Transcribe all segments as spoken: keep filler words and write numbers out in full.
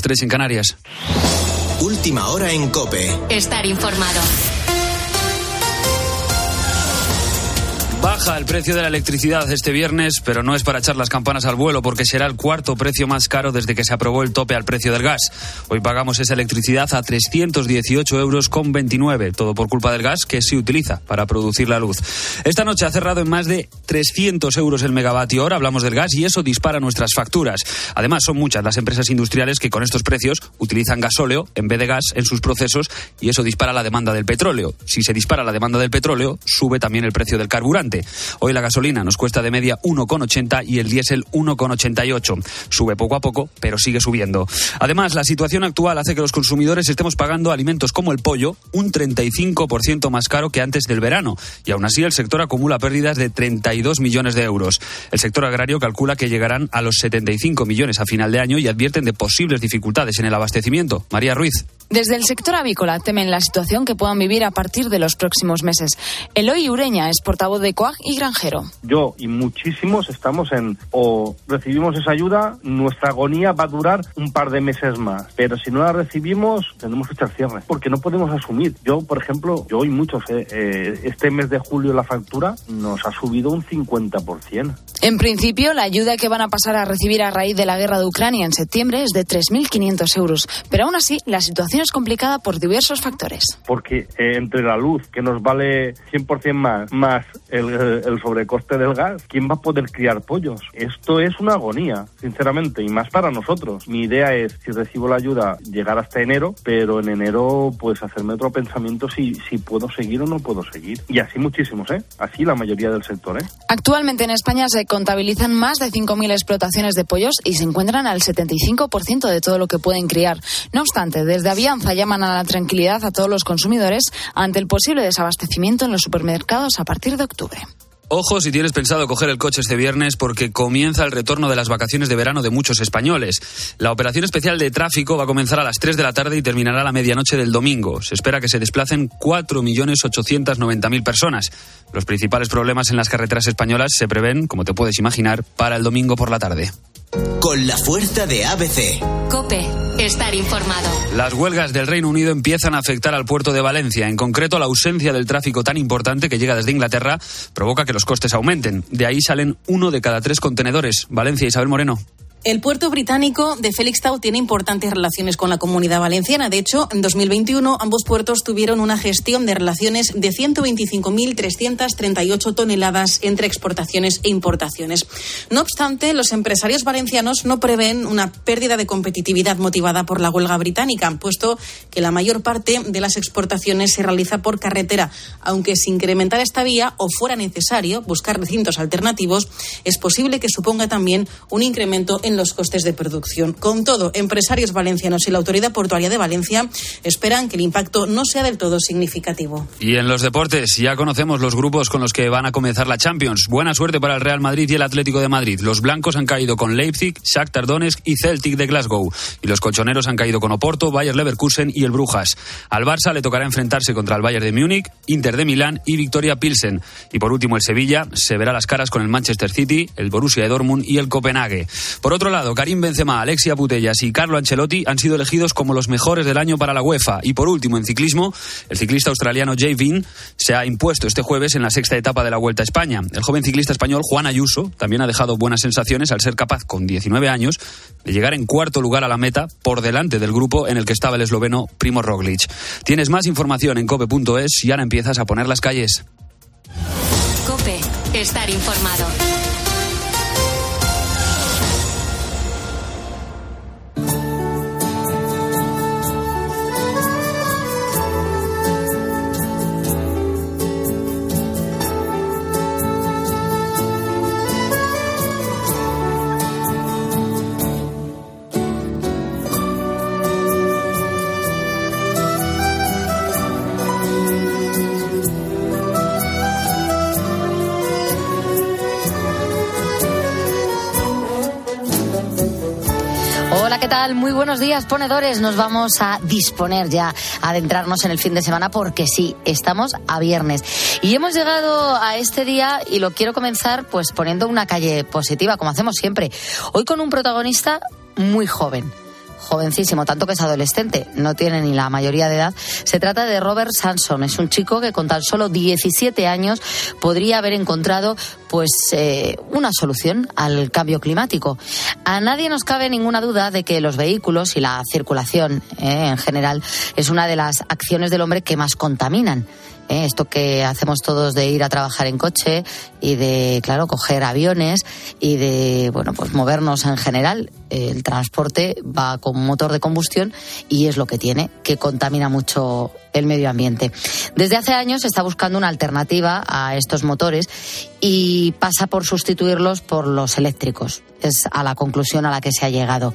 tres en Canarias. Última hora en COPE. Estar informado. Baja el precio de la electricidad este viernes, pero no es para echar las campanas al vuelo, porque será el cuarto precio más caro desde que se aprobó el tope al precio del gas. Hoy pagamos esa electricidad a trescientos dieciocho euros con veintinueve, todo por culpa del gas que se utiliza para producir la luz. Esta noche ha cerrado en más de trescientos euros el megavatio hora, hablamos del gas, y eso dispara nuestras facturas. Además, son muchas las empresas industriales que con estos precios utilizan gasóleo en vez de gas en sus procesos, y eso dispara la demanda del petróleo. Si se dispara la demanda del petróleo, sube también el precio del carburante. Hoy la gasolina nos cuesta de media uno con ochenta y el diésel uno con ochenta y ocho. Sube poco a poco, pero sigue subiendo. Además, la situación actual hace que los consumidores estemos pagando alimentos como el pollo un treinta y cinco por ciento más caro que antes del verano. Y aún así el sector acumula pérdidas de treinta y dos millones de euros. El sector agrario calcula que llegarán a los setenta y cinco millones a final de año y advierten de posibles dificultades en el abastecimiento. María Ruiz. Desde el sector avícola temen la situación que puedan vivir a partir de los próximos meses. Eloy Ureña es portavoz de COAG y granjero. Yo y muchísimos estamos en o recibimos esa ayuda, nuestra agonía va a durar un par de meses más, pero si no la recibimos tendremos que echar cierre, porque no podemos asumir. Yo, por ejemplo, yo y muchos, eh, eh, este mes de julio la factura nos ha subido un cincuenta por ciento. En principio, la ayuda que van a pasar a recibir a raíz de la guerra de Ucrania en septiembre es de tres mil quinientos euros, pero aún así la situación es complicada por diversos factores. Porque eh, entre la luz, que nos vale cien por ciento más, más el, el sobrecoste del gas, ¿quién va a poder criar pollos? Esto es una agonía, sinceramente, y más para nosotros. Mi idea es, si recibo la ayuda, llegar hasta enero, pero en enero pues hacerme otro pensamiento si, si puedo seguir o no puedo seguir. Y así muchísimos, ¿eh? Así la mayoría del sector, ¿eh? Actualmente en España se contabilizan más de cinco mil explotaciones de pollos y se encuentran al setenta y cinco por ciento de todo lo que pueden criar. No obstante, desde Avianza llaman a la tranquilidad a todos los consumidores ante el posible desabastecimiento en los supermercados a partir de octubre. Ojo si tienes pensado coger el coche este viernes, porque comienza el retorno de las vacaciones de verano de muchos españoles. La operación especial de tráfico va a comenzar a las tres de la tarde y terminará a la medianoche del domingo. Se espera que se desplacen cuatro millones ochocientos noventa mil personas. Los principales problemas en las carreteras españolas se prevén, como te puedes imaginar, para el domingo por la tarde. Con la fuerza de A B C. COPE. Estar informado. Las huelgas del Reino Unido empiezan a afectar al puerto de Valencia. En concreto, la ausencia del tráfico tan importante que llega desde Inglaterra provoca que los costes aumenten. De ahí salen uno de cada tres contenedores. Valencia, Isabel Moreno. El puerto británico de Felixstowe tiene importantes relaciones con la Comunidad Valenciana. De hecho, en dos mil veintiuno ambos puertos tuvieron una gestión de relaciones de ciento veinticinco mil trescientas treinta y ocho toneladas entre exportaciones e importaciones. No obstante, los empresarios valencianos no prevén una pérdida de competitividad motivada por la huelga británica, puesto que la mayor parte de las exportaciones se realiza por carretera. Aunque se incrementara esta vía o fuera necesario buscar recintos alternativos, es posible que suponga también un incremento en los costes de producción. Con todo, empresarios valencianos y la Autoridad Portuaria de Valencia esperan que el impacto no sea del todo significativo. Y en los deportes, ya conocemos los grupos con los que van a comenzar la Champions. Buena suerte para el Real Madrid y el Atlético de Madrid. Los blancos han caído con Leipzig, Shakhtar Donetsk y Celtic de Glasgow. Y los colchoneros han caído con Oporto, Bayer Leverkusen y el Brujas. Al Barça le tocará enfrentarse contra el Bayern de Múnich, Inter de Milán y Victoria Pilsen. Y por último, el Sevilla se verá las caras con el Manchester City, el Borussia de Dortmund y el Copenhague. Por otro lado, Karim Benzema, Alexia Putellas y Carlo Ancelotti han sido elegidos como los mejores del año para la UEFA. Y por último, en ciclismo, el ciclista australiano Jay Vine se ha impuesto este jueves en la sexta etapa de la Vuelta a España. El joven ciclista español Juan Ayuso también ha dejado buenas sensaciones al ser capaz, con diecinueve años, de llegar en cuarto lugar a la meta por delante del grupo en el que estaba el esloveno Primož Roglič. Tienes más información en cope punto es y ahora empiezas a poner las calles. COPE. Estar informado. ¿Qué tal? Muy buenos días, ponedores. Nos vamos a disponer ya a adentrarnos en el fin de semana porque sí, estamos a viernes. Y hemos llegado a este día y lo quiero comenzar pues poniendo una calle positiva, como hacemos siempre. Hoy con un protagonista muy joven. jovencísimo, tanto que es adolescente, no tiene ni la mayoría de edad. Se trata de Robert Sanson, es un chico que con tan solo diecisiete años podría haber encontrado pues eh, una solución al cambio climático. A nadie nos cabe ninguna duda de que los vehículos y la circulación eh, en general es una de las acciones del hombre que más contaminan. Eh, esto que hacemos todos de ir a trabajar en coche y de, claro, coger aviones y de, bueno, pues movernos en general. El transporte va con motor de combustión y es lo que tiene, que contamina mucho el medio ambiente. Desde hace años se está buscando una alternativa a estos motores y pasa por sustituirlos por los eléctricos. Es a la conclusión a la que se ha llegado.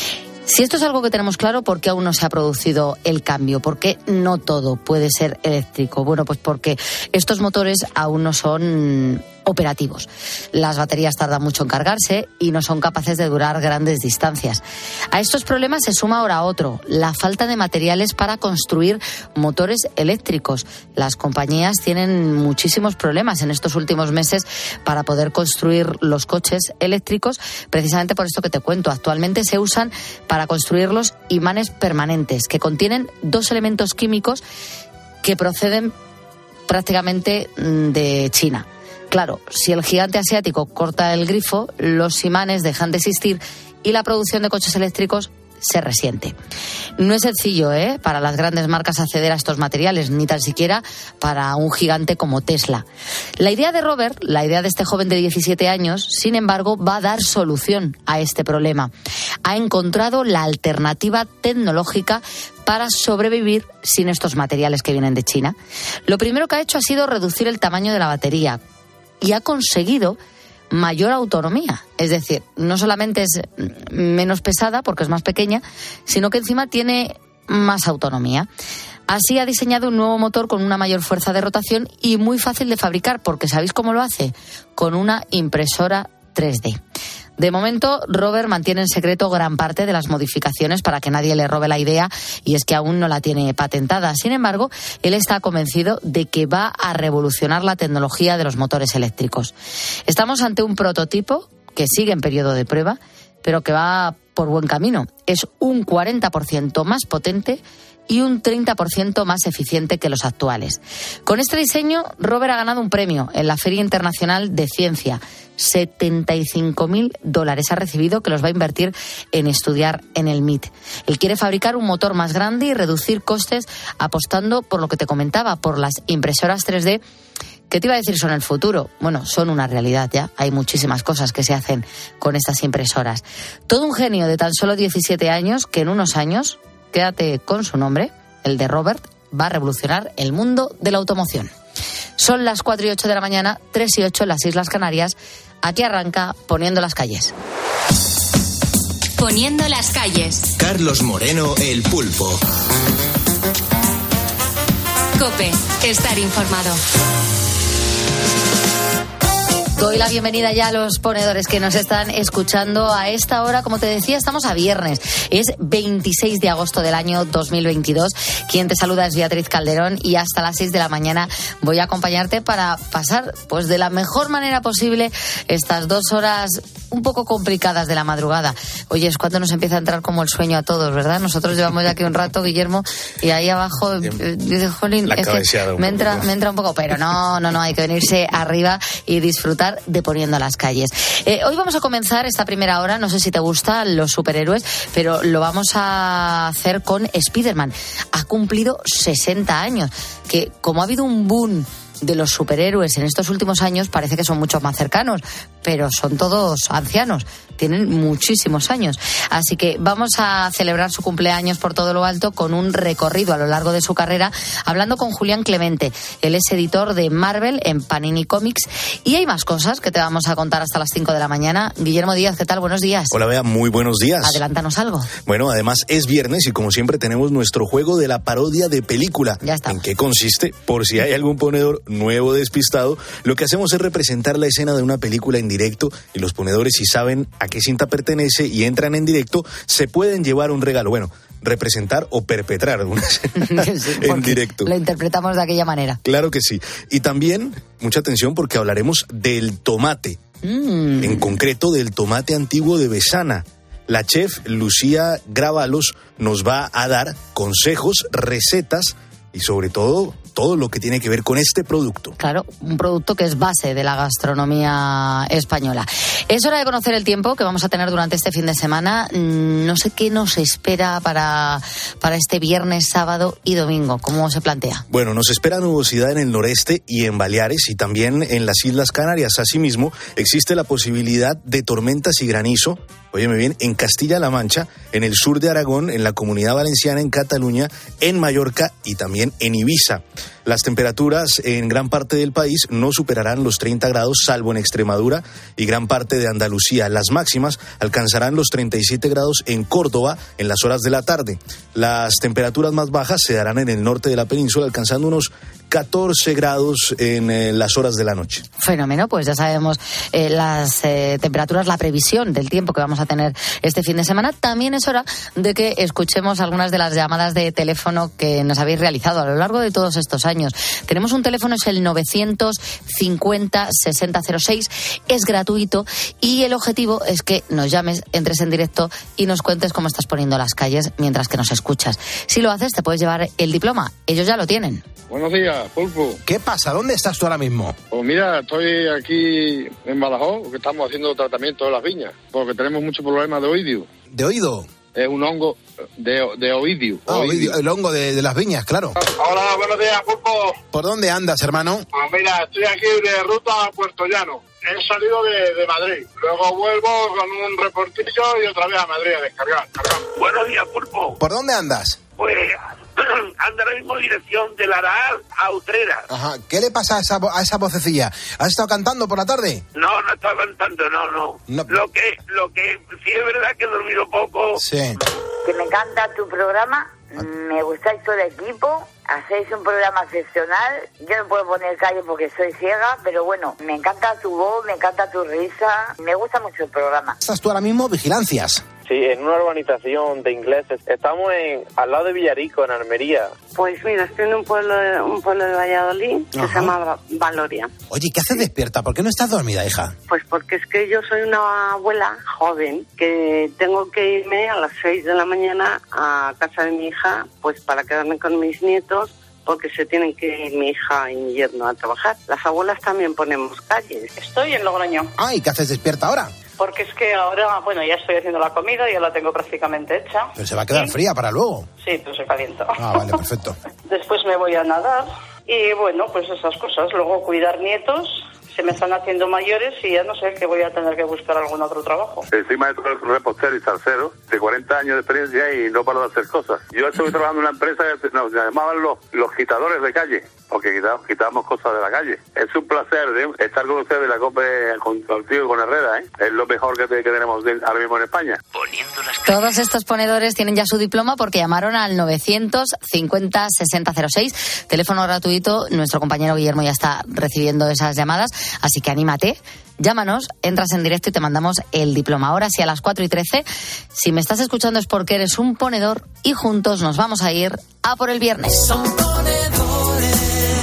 Si esto es algo que tenemos claro, ¿por qué aún no se ha producido el cambio? ¿Por qué no todo puede ser eléctrico? Bueno, pues porque estos motores aún no son operativos. Las baterías tardan mucho en cargarse y no son capaces de durar grandes distancias. A estos problemas se suma ahora otro, la falta de materiales para construir motores eléctricos. Las compañías tienen muchísimos problemas en estos últimos meses para poder construir los coches eléctricos, precisamente por esto que te cuento. Actualmente se usan para construirlos imanes permanentes que contienen dos elementos químicos que proceden prácticamente de China. Claro, si el gigante asiático corta el grifo, los imanes dejan de existir y la producción de coches eléctricos se resiente. No es sencillo, ¿eh?, para las grandes marcas acceder a estos materiales, ni tan siquiera para un gigante como Tesla. La idea de Robert, la idea de este joven de diecisiete años, sin embargo, va a dar solución a este problema. Ha encontrado la alternativa tecnológica para sobrevivir sin estos materiales que vienen de China. Lo primero que ha hecho ha sido reducir el tamaño de la batería y ha conseguido mayor autonomía. Es decir, no solamente es menos pesada porque es más pequeña, sino que encima tiene más autonomía. Así ha diseñado un nuevo motor con una mayor fuerza de rotación y muy fácil de fabricar, porque ¿sabéis cómo lo hace? Con una impresora tres D. De momento, Robert mantiene en secreto gran parte de las modificaciones para que nadie le robe la idea, y es que aún no la tiene patentada. Sin embargo, él está convencido de que va a revolucionar la tecnología de los motores eléctricos. Estamos ante un prototipo que sigue en periodo de prueba, pero que va por buen camino. Es un cuarenta por ciento más potente y un treinta por ciento más eficiente que los actuales. Con este diseño, Robert ha ganado un premio en la Feria Internacional de Ciencia. setenta y cinco mil dólares ha recibido, que los va a invertir en estudiar en el M I T. Él quiere fabricar un motor más grande y reducir costes, apostando por lo que te comentaba, por las impresoras tres D, que te iba a decir son el futuro. Bueno, son una realidad ya. Hay muchísimas cosas que se hacen con estas impresoras. Todo un genio de tan solo diecisiete años que en unos años, quédate con su nombre, el de Robert, va a revolucionar el mundo de la automoción. Son las cuatro y ocho de la mañana, tres y ocho en las Islas Canarias. Aquí arranca Poniendo las calles. Poniendo las calles. Carlos Moreno, El Pulpo. COPE, estar informado. Doy la bienvenida ya a los ponedores que nos están escuchando a esta hora. Como te decía, estamos a viernes. Es veintiséis de agosto del año dos mil veintidós. Quien te saluda es Beatriz Calderón y hasta las seis de la mañana voy a acompañarte para pasar pues de la mejor manera posible estas dos horas un poco complicadas de la madrugada. Oye, es cuando nos empieza a entrar como el sueño a todos, ¿verdad? Nosotros llevamos ya aquí un rato, Guillermo, y ahí abajo eh, dice, jolín, es que me entra, me entra un poco, pero no, no, no, hay que venirse arriba y disfrutar de Poniendo las calles. Eh, hoy vamos a comenzar esta primera hora, no sé si te gustan los superhéroes, pero lo vamos a hacer con Spiderman. Ha cumplido sesenta años, que como ha habido un boom de los superhéroes en estos últimos años, parece que son mucho más cercanos, pero son todos ancianos, tienen muchísimos años. Así que vamos a celebrar su cumpleaños por todo lo alto con un recorrido a lo largo de su carrera, hablando con Julián Clemente. Él es editor de Marvel en Panini Comics, y hay más cosas que te vamos a contar hasta las cinco de la mañana. Guillermo Díaz, ¿qué tal? Buenos días. Hola, Bea, muy buenos días. Adelántanos algo. Bueno, además es viernes y como siempre tenemos nuestro juego de la parodia de película. Ya está. ¿En qué consiste? Por si hay algún ponedor nuevo despistado, lo que hacemos es representar la escena de una película en directo, y los ponedores, si saben a qué cinta pertenece y entran en directo, se pueden llevar un regalo. Bueno, representar o perpetrar una escena sí, en directo. Lo interpretamos de aquella manera. Claro que sí. Y también, mucha atención porque hablaremos del tomate. Mm. En concreto, del tomate antiguo de Besana. La chef Lucía Gravalos nos va a dar consejos, recetas y sobre todo todo lo que tiene que ver con este producto. Claro, un producto que es base de la gastronomía española. Es hora de conocer el tiempo que vamos a tener durante este fin de semana. No sé qué nos espera para, para este viernes, sábado y domingo. ¿Cómo se plantea? Bueno, nos espera nubosidad en el noreste y en Baleares y también en las Islas Canarias. Asimismo, existe la posibilidad de tormentas y granizo, óyeme bien, en Castilla-La Mancha, en el sur de Aragón, en la Comunidad Valenciana, en Cataluña, en Mallorca y también en Ibiza. Las temperaturas en gran parte del país no superarán los treinta grados, salvo en Extremadura y gran parte de Andalucía. Las máximas alcanzarán los treinta y siete grados en Córdoba en las horas de la tarde. Las temperaturas más bajas se darán en el norte de la península, alcanzando unos catorce grados en eh, las horas de la noche. Fenómeno, pues ya sabemos eh, las eh, temperaturas, la previsión del tiempo que vamos a tener este fin de semana. También es hora de que escuchemos algunas de las llamadas de teléfono que nos habéis realizado a lo largo de todos estos años. Tenemos un teléfono, es el novecientos cincuenta sesenta cero seis, es gratuito y el objetivo es que nos llames, entres en directo y nos cuentes cómo estás poniendo las calles mientras que nos escuchas. Si lo haces, te puedes llevar el diploma. Ellos ya lo tienen. Buenos días, Pulpo. ¿Qué pasa? ¿Dónde estás tú ahora mismo? Pues mira, estoy aquí en Badajoz, porque estamos haciendo tratamiento de las viñas, porque tenemos muchos problemas de oidio. ¿De oído? Es un hongo de, de oidio. Ah, oidio. El hongo de, de las viñas, claro. Hola, buenos días, Pulpo. ¿Por dónde andas, hermano? Pues mira, estoy aquí de ruta a Puerto Llano. He salido de, de Madrid. Luego vuelvo con un reportillo y otra vez a Madrid a descargar. Cargar. Buenos días, Pulpo. ¿Por dónde andas? Pues anda ahora mismo dirección del Araal a Utrera. Ajá. ¿Qué le pasa a esa, a esa vocecilla? ¿Has estado cantando por la tarde? No, no estaba cantando, no, no, no. Lo que, lo que sí es verdad que he dormido poco. Sí. Que me encanta tu programa, me gustáis todo el equipo, hacéis un programa excepcional. Yo no puedo poner calle porque soy ciega, pero bueno, me encanta tu voz, me encanta tu risa, me gusta mucho el programa. ¿Estás tú ahora mismo vigilancias? Sí, en una urbanización de ingleses. Estamos en al lado de Villarico, en Almería. Pues mira, estoy en un pueblo de, un pueblo de Valladolid que Ajá. se llama Valoria. Oye, ¿qué haces despierta? ¿Por qué no estás dormida, hija? Pues porque es que yo soy una abuela joven que tengo que irme a las seis de la mañana a casa de mi hija, pues para quedarme con mis nietos, porque se tienen que ir mi hija y mi yerno a trabajar. Las abuelas también ponemos calles. Estoy en Logroño. Ah, ¿y qué haces despierta ahora? Porque es que ahora, bueno, ya estoy haciendo la comida, ya la tengo prácticamente hecha. Pero se va a quedar ¿Sí? fría para luego. Sí, pero se calienta. Ah, vale, perfecto. Después me voy a nadar y, bueno, pues esas cosas. Luego cuidar nietos. Se me están haciendo mayores y ya no sé, que voy a tener que buscar algún otro trabajo. Soy maestro de repostero y salsero, de cuarenta años de experiencia y no paro de hacer cosas. Yo estoy trabajando en una empresa que nos llamaban los, los quitadores de calle, porque quitábamos, quitábamos cosas de la calle. Es un placer de estar con ustedes, la COPE, con, contigo y con Herrera, ¿eh? Es lo mejor que, que tenemos de, ahora mismo en España. Todos estos ponedores tienen ya su diploma porque llamaron al novecientos cincuenta sesenta cero seis, teléfono gratuito. Nuestro compañero Guillermo ya está recibiendo esas llamadas, así que anímate, llámanos, entras en directo y te mandamos el diploma. Ahora sí, a las cuatro y trece, si me estás escuchando es porque eres un ponedor y juntos nos vamos a ir a por el viernes. Son ponedores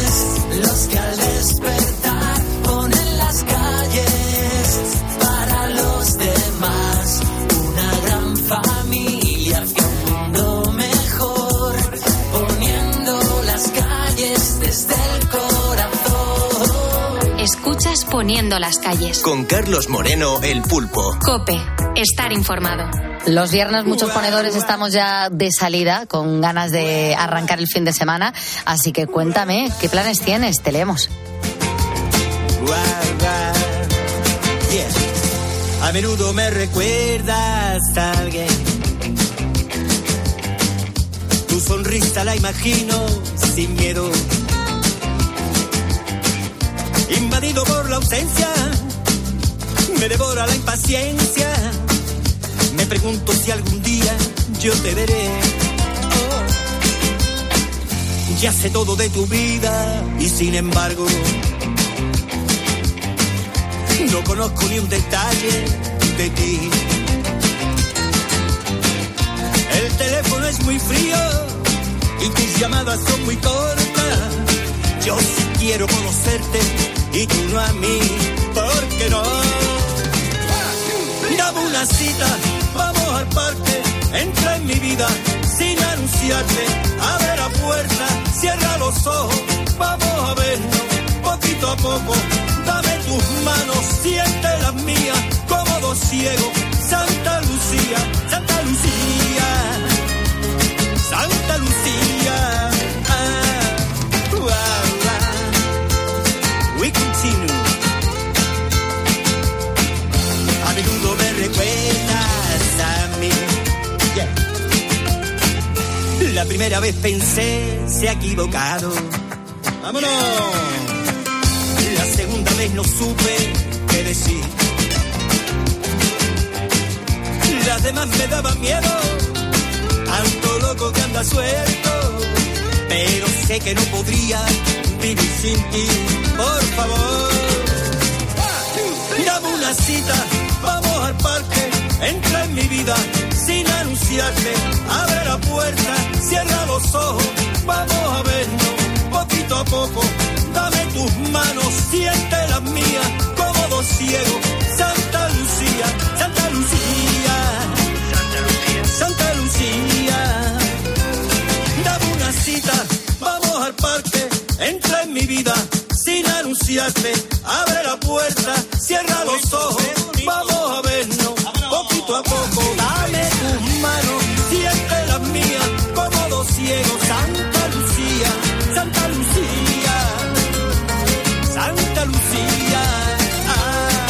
los que al despertar ponen las calles para los demás, una gran familia hacia un mundo mejor, poniendo las calles desde el corazón. Escuchas Poniendo las calles. Con Carlos Moreno, el Pulpo. COPE, estar informado. Los viernes muchos ponedores estamos ya de salida, con ganas de arrancar el fin de semana, así que cuéntame, ¿qué planes tienes? Te leemos. Yeah. A menudo me recuerdas a alguien. Tu sonrisa la imagino sin miedo. Invadido por la ausencia, me devora la impaciencia. Me pregunto si algún día yo te veré. Oh. Ya sé todo de tu vida y sin embargo no conozco ni un detalle de ti. El teléfono es muy frío y tus llamadas son muy cortas. Yo sí quiero conocerte y tú no a mí, ¿por qué no? Dame una cita, vamos vamos al parque, entra en mi vida sin anunciarte, abre la puerta, cierra los ojos, vamos a vernos poquito a poco, dame tus manos, siente las mías, como dos ciegos, Santa Lucía, Santa Lucía, Santa Lucía, ah, wow, wow. We continue. A menudo me recuerdas a mí, yeah. La primera vez pensé, se ha equivocado, vámonos. La segunda vez no supe qué decir. Las demás me daban miedo, tanto loco que anda suelto. Pero sé que no podría vivir sin ti, por favor. Dame una cita, vamos al parque, entra en mi vida sin anunciarte. Abre la puerta, cierra los ojos, vamos a vernos poquito a poco. Dame tus manos, siente las mías, como dos ciegos. Santa Lucía, Santa Lucía, Santa Lucía, Santa Lucía. Dame una cita, vamos al parque, entra en mi vida sin anunciarte. Abre la puerta, cierra los ojos, vamos a vernos poquito a poco. Dame tus manos, siente las mías, como dos ciegos. Santa Lucía, Santa Lucía, Santa Lucía, ah,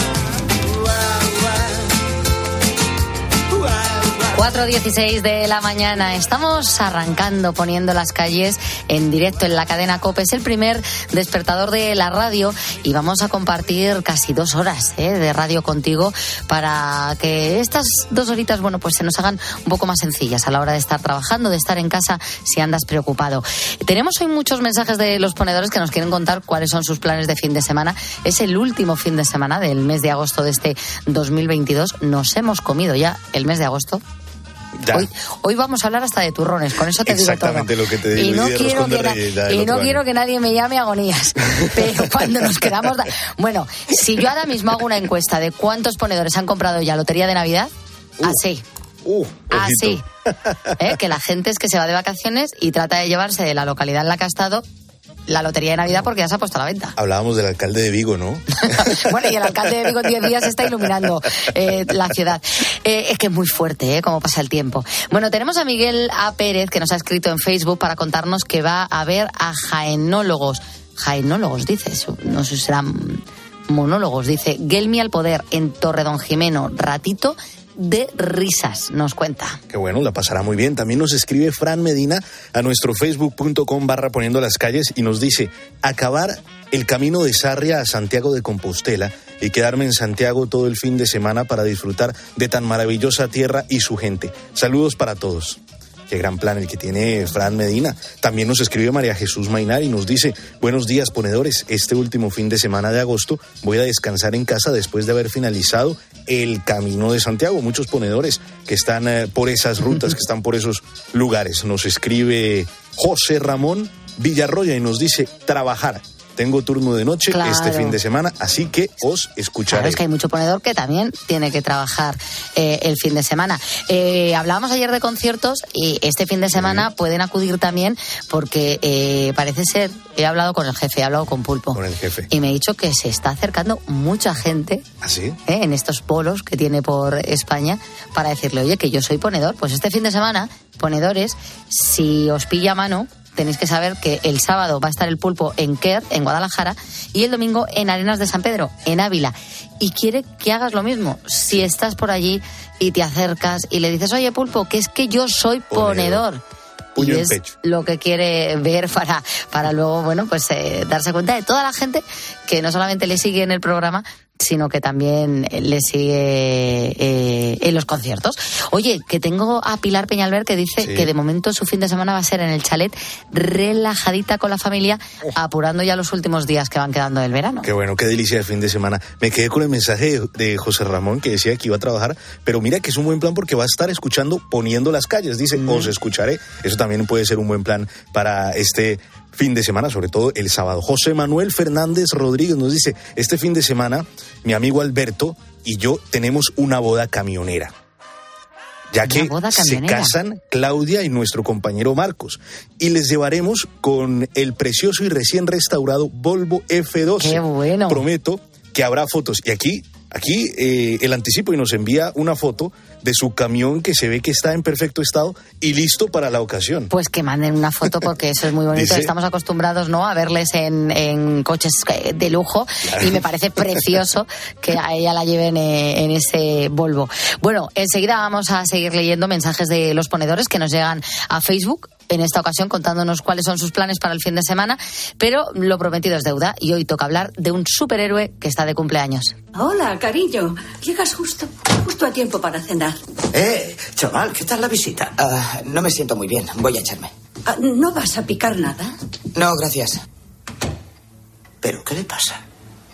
wow, wow, wow, wow. cuatro dieciséis de la mañana. Estamos arrancando, poniendo las calles en directo en la cadena COPE. Es el primer despertador de la radio y vamos a compartir casi dos horas ¿eh? de radio contigo para que estas dos horitas, bueno, pues se nos hagan un poco más sencillas a la hora de estar trabajando, de estar en casa si andas preocupado. Tenemos hoy muchos mensajes de los ponedores que nos quieren contar cuáles son sus planes de fin de semana. Es el último fin de semana del mes de agosto de este dos mil veintidós. Nos hemos comido ya el mes de agosto. Hoy, hoy vamos a hablar hasta de turrones, con eso te digo todo. Exactamente lo que te digo. Y no, quiero que, na- y no quiero que nadie me llame agonías. Pero cuando nos quedamos... Da- bueno, si yo ahora mismo hago una encuesta de cuántos ponedores han comprado ya lotería de Navidad, uh, así. Uh, así. ¿Eh? Que la gente es que se va de vacaciones y trata de llevarse de la localidad en la que ha estado la lotería de Navidad porque ya se ha puesto a la venta. Hablábamos del alcalde de Vigo, ¿no? Bueno, y el alcalde de Vigo en diez días está iluminando eh, la ciudad. Eh, es que es muy fuerte, ¿eh? Cómo pasa el tiempo. Bueno, tenemos a Miguel A. Pérez, que nos ha escrito en Facebook para contarnos que va a ver a jaenólogos. Jaenólogos, dice eso. No sé si serán monólogos. Dice, Gelmi al poder en Torredonjimeno. Ratito de risas, nos cuenta. Qué bueno, la pasará muy bien. También nos escribe Fran Medina a nuestro facebook.com barra poniendo las calles y nos dice, acabar el camino de Sarria a Santiago de Compostela y quedarme en Santiago todo el fin de semana para disfrutar de tan maravillosa tierra y su gente. Saludos para todos. Qué gran plan el que tiene Fran Medina. También nos escribe María Jesús Mainar y nos dice, buenos días ponedores, este último fin de semana de agosto voy a descansar en casa después de haber finalizado el Camino de Santiago. Muchos ponedores que están eh, por esas rutas, que están por esos lugares. Nos escribe José Ramón Villarroya y nos dice, trabajar. Tengo turno de noche claro. este fin de semana, así que os escucharé. Claro, es que hay mucho ponedor que también tiene que trabajar eh, el fin de semana. Eh, hablábamos ayer de conciertos y este fin de semana sí. pueden acudir también porque eh, parece ser, he hablado con el jefe, he hablado con Pulpo. Con el jefe. Y me ha dicho que se está acercando mucha gente ¿Ah, sí? eh, en estos polos que tiene por España para decirle, oye, que yo soy ponedor. Pues este fin de semana, ponedores, si os pilla a mano, tenéis que saber que el sábado va a estar el Pulpo en Quer, en Guadalajara, y el domingo en Arenas de San Pedro, en Ávila. Y quiere que hagas lo mismo. Si estás por allí y te acercas y le dices, oye, Pulpo, que es que yo soy ponedor. Puño y en es pecho. Lo que quiere ver para, para luego, bueno, pues eh, darse cuenta de toda la gente que no solamente le sigue en el programa, sino que también le sigue eh, en los conciertos. Oye, que tengo a Pilar Peñalver que dice sí. que de momento su fin de semana va a ser en el chalet, relajadita con la familia, oh. apurando ya los últimos días que van quedando del verano. Qué bueno, qué delicia de fin de semana. Me quedé con el mensaje de, de José Ramón que decía que iba a trabajar, pero mira que es un buen plan porque va a estar escuchando Poniendo las calles. Dice, mm. os escucharé. Eso también puede ser un buen plan para este fin de semana, sobre todo el sábado. José Manuel Fernández Rodríguez nos dice, este fin de semana mi amigo Alberto y yo tenemos una boda camionera. ya que se casan Claudia y nuestro compañero Marcos. Y les llevaremos con el precioso y recién restaurado Volvo F doce. ¡Qué bueno! Prometo que habrá fotos. Y aquí, aquí eh, el anticipo y nos envía una foto de su camión que se ve que está en perfecto estado y listo para la ocasión. Pues que manden una foto porque eso es muy bonito. Dice, estamos acostumbrados, ¿no?, a verles en, en coches de lujo, claro, y me parece precioso que a ella la lleven eh, en ese Volvo. Bueno, enseguida vamos a seguir leyendo mensajes de los ponedores que nos llegan a Facebook, en esta ocasión contándonos cuáles son sus planes para el fin de semana, pero lo prometido es deuda y hoy toca hablar de un superhéroe que está de cumpleaños. Hola, cariño. Llegas justo, justo a tiempo para cenar. Eh, chaval, ¿qué tal la visita? Uh, no me siento muy bien, voy a echarme. Uh, ¿No vas a picar nada? No, gracias. ¿Pero qué le pasa?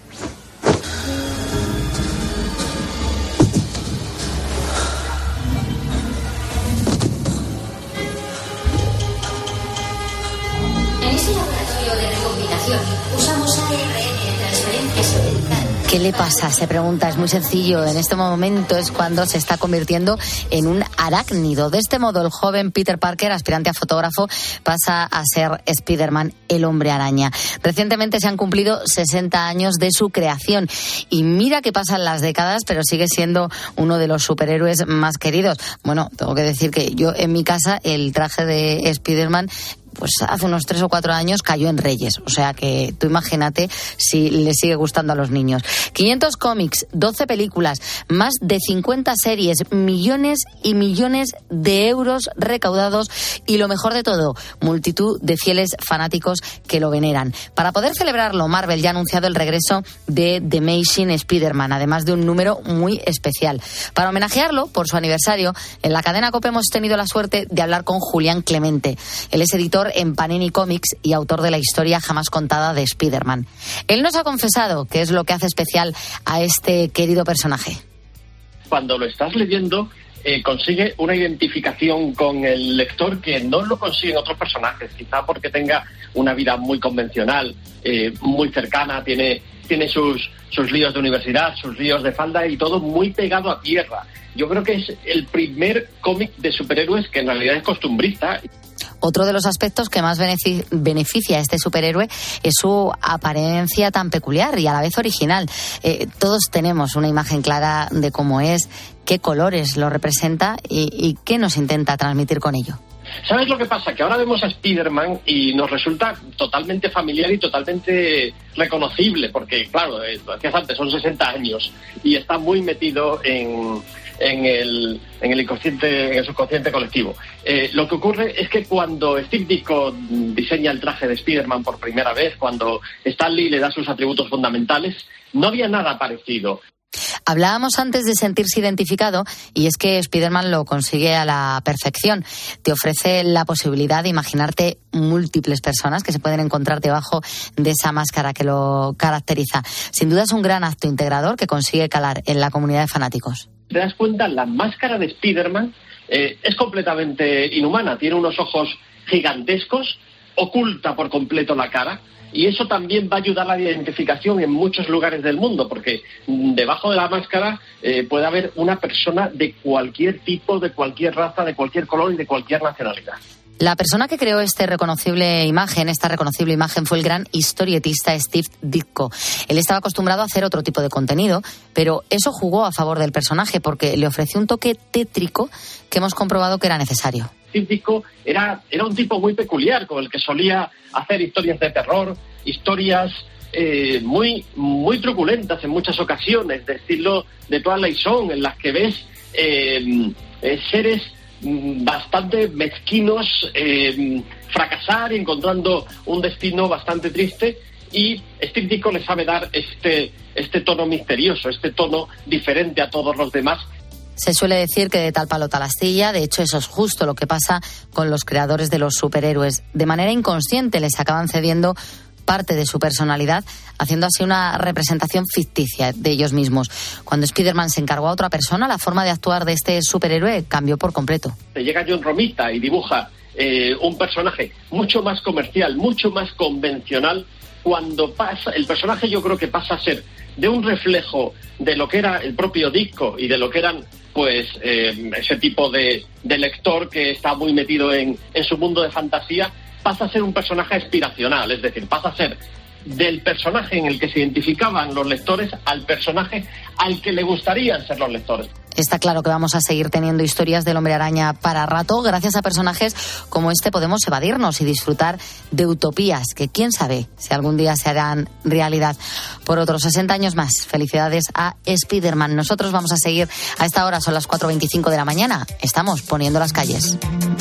En este laboratorio de recombinación usamos A R N de transferencia secuencial. ¿Qué le pasa? Se pregunta. Es muy sencillo. En este momento es cuando se está convirtiendo en un arácnido. De este modo, el joven Peter Parker, aspirante a fotógrafo, pasa a ser Spider-Man, el hombre araña. Recientemente se han cumplido sesenta años de su creación. Y mira que pasan las décadas, pero sigue siendo uno de los superhéroes más queridos. Bueno, tengo que decir que yo en mi casa el traje de Spider-Man, pues hace unos tres o cuatro años cayó en Reyes. O sea que tú imagínate si le sigue gustando a los niños. quinientos cómics, doce películas, más de cincuenta series, millones y millones de euros recaudados y lo mejor de todo, multitud de fieles fanáticos que lo veneran. Para poder celebrarlo, Marvel ya ha anunciado el regreso de The Amazing Spider-Man, además de un número muy especial. Para homenajearlo, por su aniversario, en la cadena COPE hemos tenido la suerte de hablar con Julián Clemente. Él es editor en Panini Comics y autor de la historia jamás contada de Spider-Man. Él nos ha confesado qué es lo que hace especial a este querido personaje. Cuando lo estás leyendo, eh, consigue una identificación con el lector que no lo consiguen otros personajes, quizá porque tenga una vida muy convencional, eh, muy cercana, tiene, tiene sus, sus líos de universidad, sus líos de falda y todo muy pegado a tierra. Yo creo que es el primer cómic de superhéroes que en realidad es costumbrista. Otro de los aspectos que más beneficia a este superhéroe es su apariencia tan peculiar y a la vez original. Eh, todos tenemos una imagen clara de cómo es, qué colores lo representa y, y qué nos intenta transmitir con ello. ¿Sabes lo que pasa? Que ahora vemos a Spider-Man y nos resulta totalmente familiar y totalmente reconocible, porque, claro, eh, lo decías antes, son sesenta años y está muy metido en... en el en el inconsciente, en el subconsciente colectivo. Eh, lo que ocurre es que cuando Steve Ditko diseña el traje de Spider-Man por primera vez, cuando Stan Lee le da sus atributos fundamentales, no había nada parecido. Hablábamos antes de sentirse identificado y es que Spider-Man lo consigue a la perfección. Te ofrece la posibilidad de imaginarte múltiples personas que se pueden encontrar debajo de esa máscara que lo caracteriza. Sin duda es un gran acto integrador que consigue calar en la comunidad de fanáticos. ¿Te das cuenta? La máscara de Spider-Man eh, es completamente inhumana. Tiene unos ojos gigantescos, oculta por completo la cara. Y eso también va a ayudar a la identificación en muchos lugares del mundo, porque debajo de la máscara eh, puede haber una persona de cualquier tipo, de cualquier raza, de cualquier color y de cualquier nacionalidad. La persona que creó este reconocible imagen, esta reconocible imagen fue el gran historietista Steve Ditko. Él estaba acostumbrado a hacer otro tipo de contenido, pero eso jugó a favor del personaje porque le ofreció un toque tétrico que hemos comprobado que era necesario. Steve Ditko era, era un tipo muy peculiar, con el que solía hacer historias de terror, historias eh, muy, muy truculentas en muchas ocasiones, de estilo de Twilight Zone, en las que ves eh, eh, seres bastante mezquinos eh, fracasar encontrando un destino bastante triste, y Steve Ditko le sabe dar este, este tono misterioso, este tono diferente a todos los demás. Se suele decir que de tal palo tal astilla. De hecho, eso es justo lo que pasa con los creadores de los superhéroes. De manera inconsciente les acaban cediendo parte de su personalidad, haciendo así una representación ficticia de ellos mismos. Cuando Spider-Man se encargó a otra persona, la forma de actuar de este superhéroe cambió por completo. Llega John Romita y dibuja eh, un personaje mucho más comercial, mucho más convencional. Cuando pasa, el personaje yo creo que pasa a ser de un reflejo de lo que era el propio disco y de lo que eran pues eh, ese tipo de, de lector que está muy metido en, en su mundo de fantasía, pasa a ser un personaje aspiracional, es decir, pasa a ser del personaje en el que se identificaban los lectores al personaje al que le gustarían ser los lectores. Está claro que vamos a seguir teniendo historias del Hombre Araña para rato. Gracias a personajes como este podemos evadirnos y disfrutar de utopías que quién sabe si algún día se harán realidad. Por otros sesenta años más, felicidades a Spiderman. Nosotros vamos a seguir a esta hora, son las cuatro veinticinco de la mañana. Estamos poniendo las calles.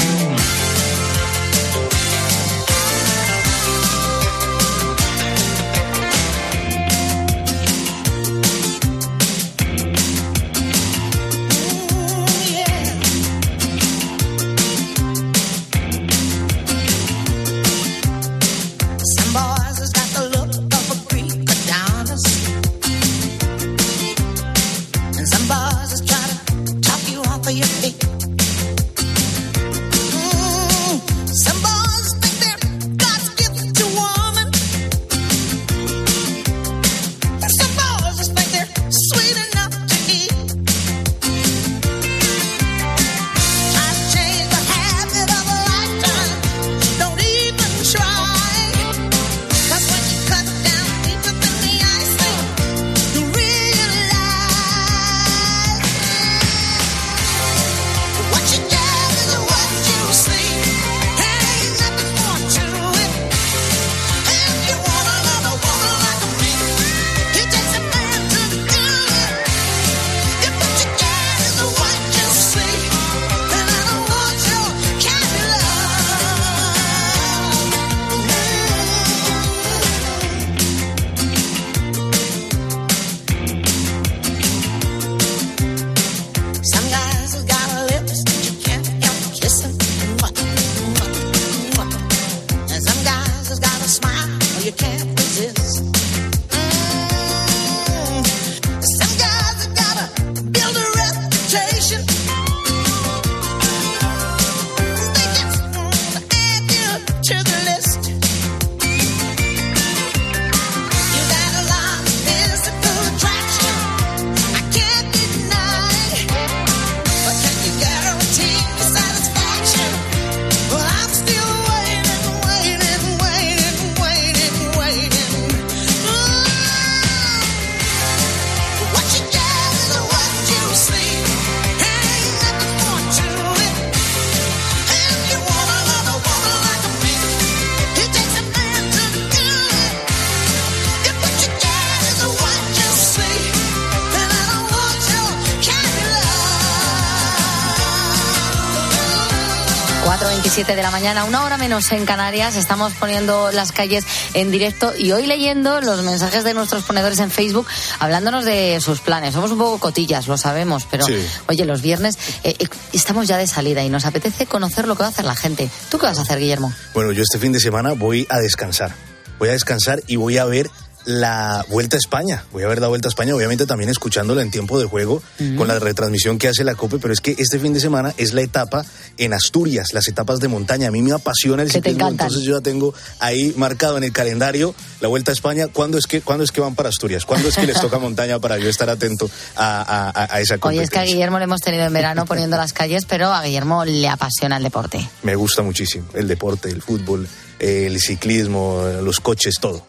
cuatro veintisiete de la mañana, una hora menos en Canarias. Estamos poniendo las calles en directo y hoy leyendo los mensajes de nuestros ponedores en Facebook hablándonos de sus planes. Somos un poco cotillas, lo sabemos, pero sí. Oye, los viernes eh, eh, estamos ya de salida y nos apetece conocer lo que va a hacer la gente. ¿Tú qué vas a hacer, Guillermo? Bueno, yo este fin de semana voy a descansar. Voy a descansar y voy a ver la Vuelta a España. Voy a ver la Vuelta a España, obviamente también escuchándola en tiempo de juego, uh-huh. con la retransmisión que hace la COPE, pero es que este fin de semana es la etapa en Asturias, las etapas de montaña. A mí me apasiona el ciclismo, entonces yo ya tengo ahí marcado en el calendario la Vuelta a España. ¿Cuándo es que, ¿cuándo es que van para Asturias? ¿Cuándo es que les toca montaña para yo estar atento a, a, a esa competencia? Oye, es que a Guillermo le hemos tenido en verano poniendo las calles, pero a Guillermo le apasiona el deporte. Me gusta muchísimo el deporte, el fútbol, el ciclismo, los coches, todo.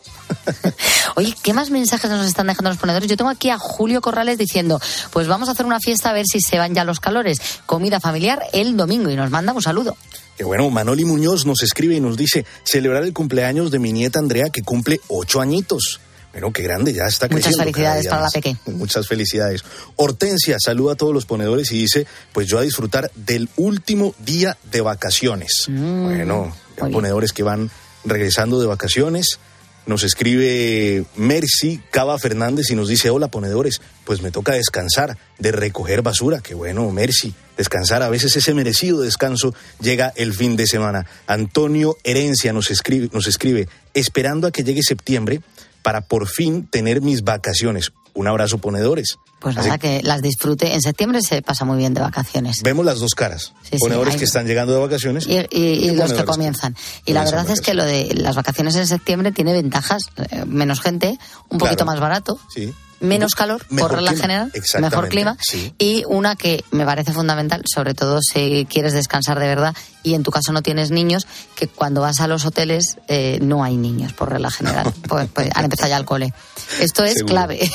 Oye, ¿qué más mensajes nos están dejando los ponedores? Yo tengo aquí a Julio Corrales diciendo, pues vamos a hacer una fiesta a ver si se van ya los calores. Comida familiar el domingo, y nos manda un saludo. Que bueno, Manoli Muñoz nos escribe y nos dice, celebrar el cumpleaños de mi nieta Andrea, que cumple ocho añitos. Bueno, qué grande, ya está creciendo. Muchas felicidades para la peque. Muchas felicidades. Hortensia saluda a todos los ponedores y dice, pues yo a disfrutar del último día de vacaciones. Mm, bueno, hay ponedores que van regresando de vacaciones. Nos escribe Mercy Cava Fernández y nos dice, hola ponedores, pues me toca descansar de recoger basura. Qué bueno, Mercy, descansar, a veces ese merecido descanso llega el fin de semana. Antonio Herencia nos escribe, nos escribe, esperando a que llegue septiembre para por fin tener mis vacaciones. Un abrazo, ponedores. Pues nada, Así... que las disfrute. En septiembre se pasa muy bien de vacaciones. Vemos las dos caras. Sí, ponedores sí, hay... que están llegando de vacaciones. Y, y, y, y los que comienzan. Y la verdad es que lo de las vacaciones en septiembre tiene ventajas. Eh, menos gente, un poquito claro. más barato. Sí. menos calor, mejor por regla clima. general, Exactamente, mejor clima, sí. y una que me parece fundamental, sobre todo si quieres descansar de verdad y en tu caso no tienes niños, que cuando vas a los hoteles eh, no hay niños, por regla general, pues, pues han empezado ya al cole. Esto es Seguro. clave.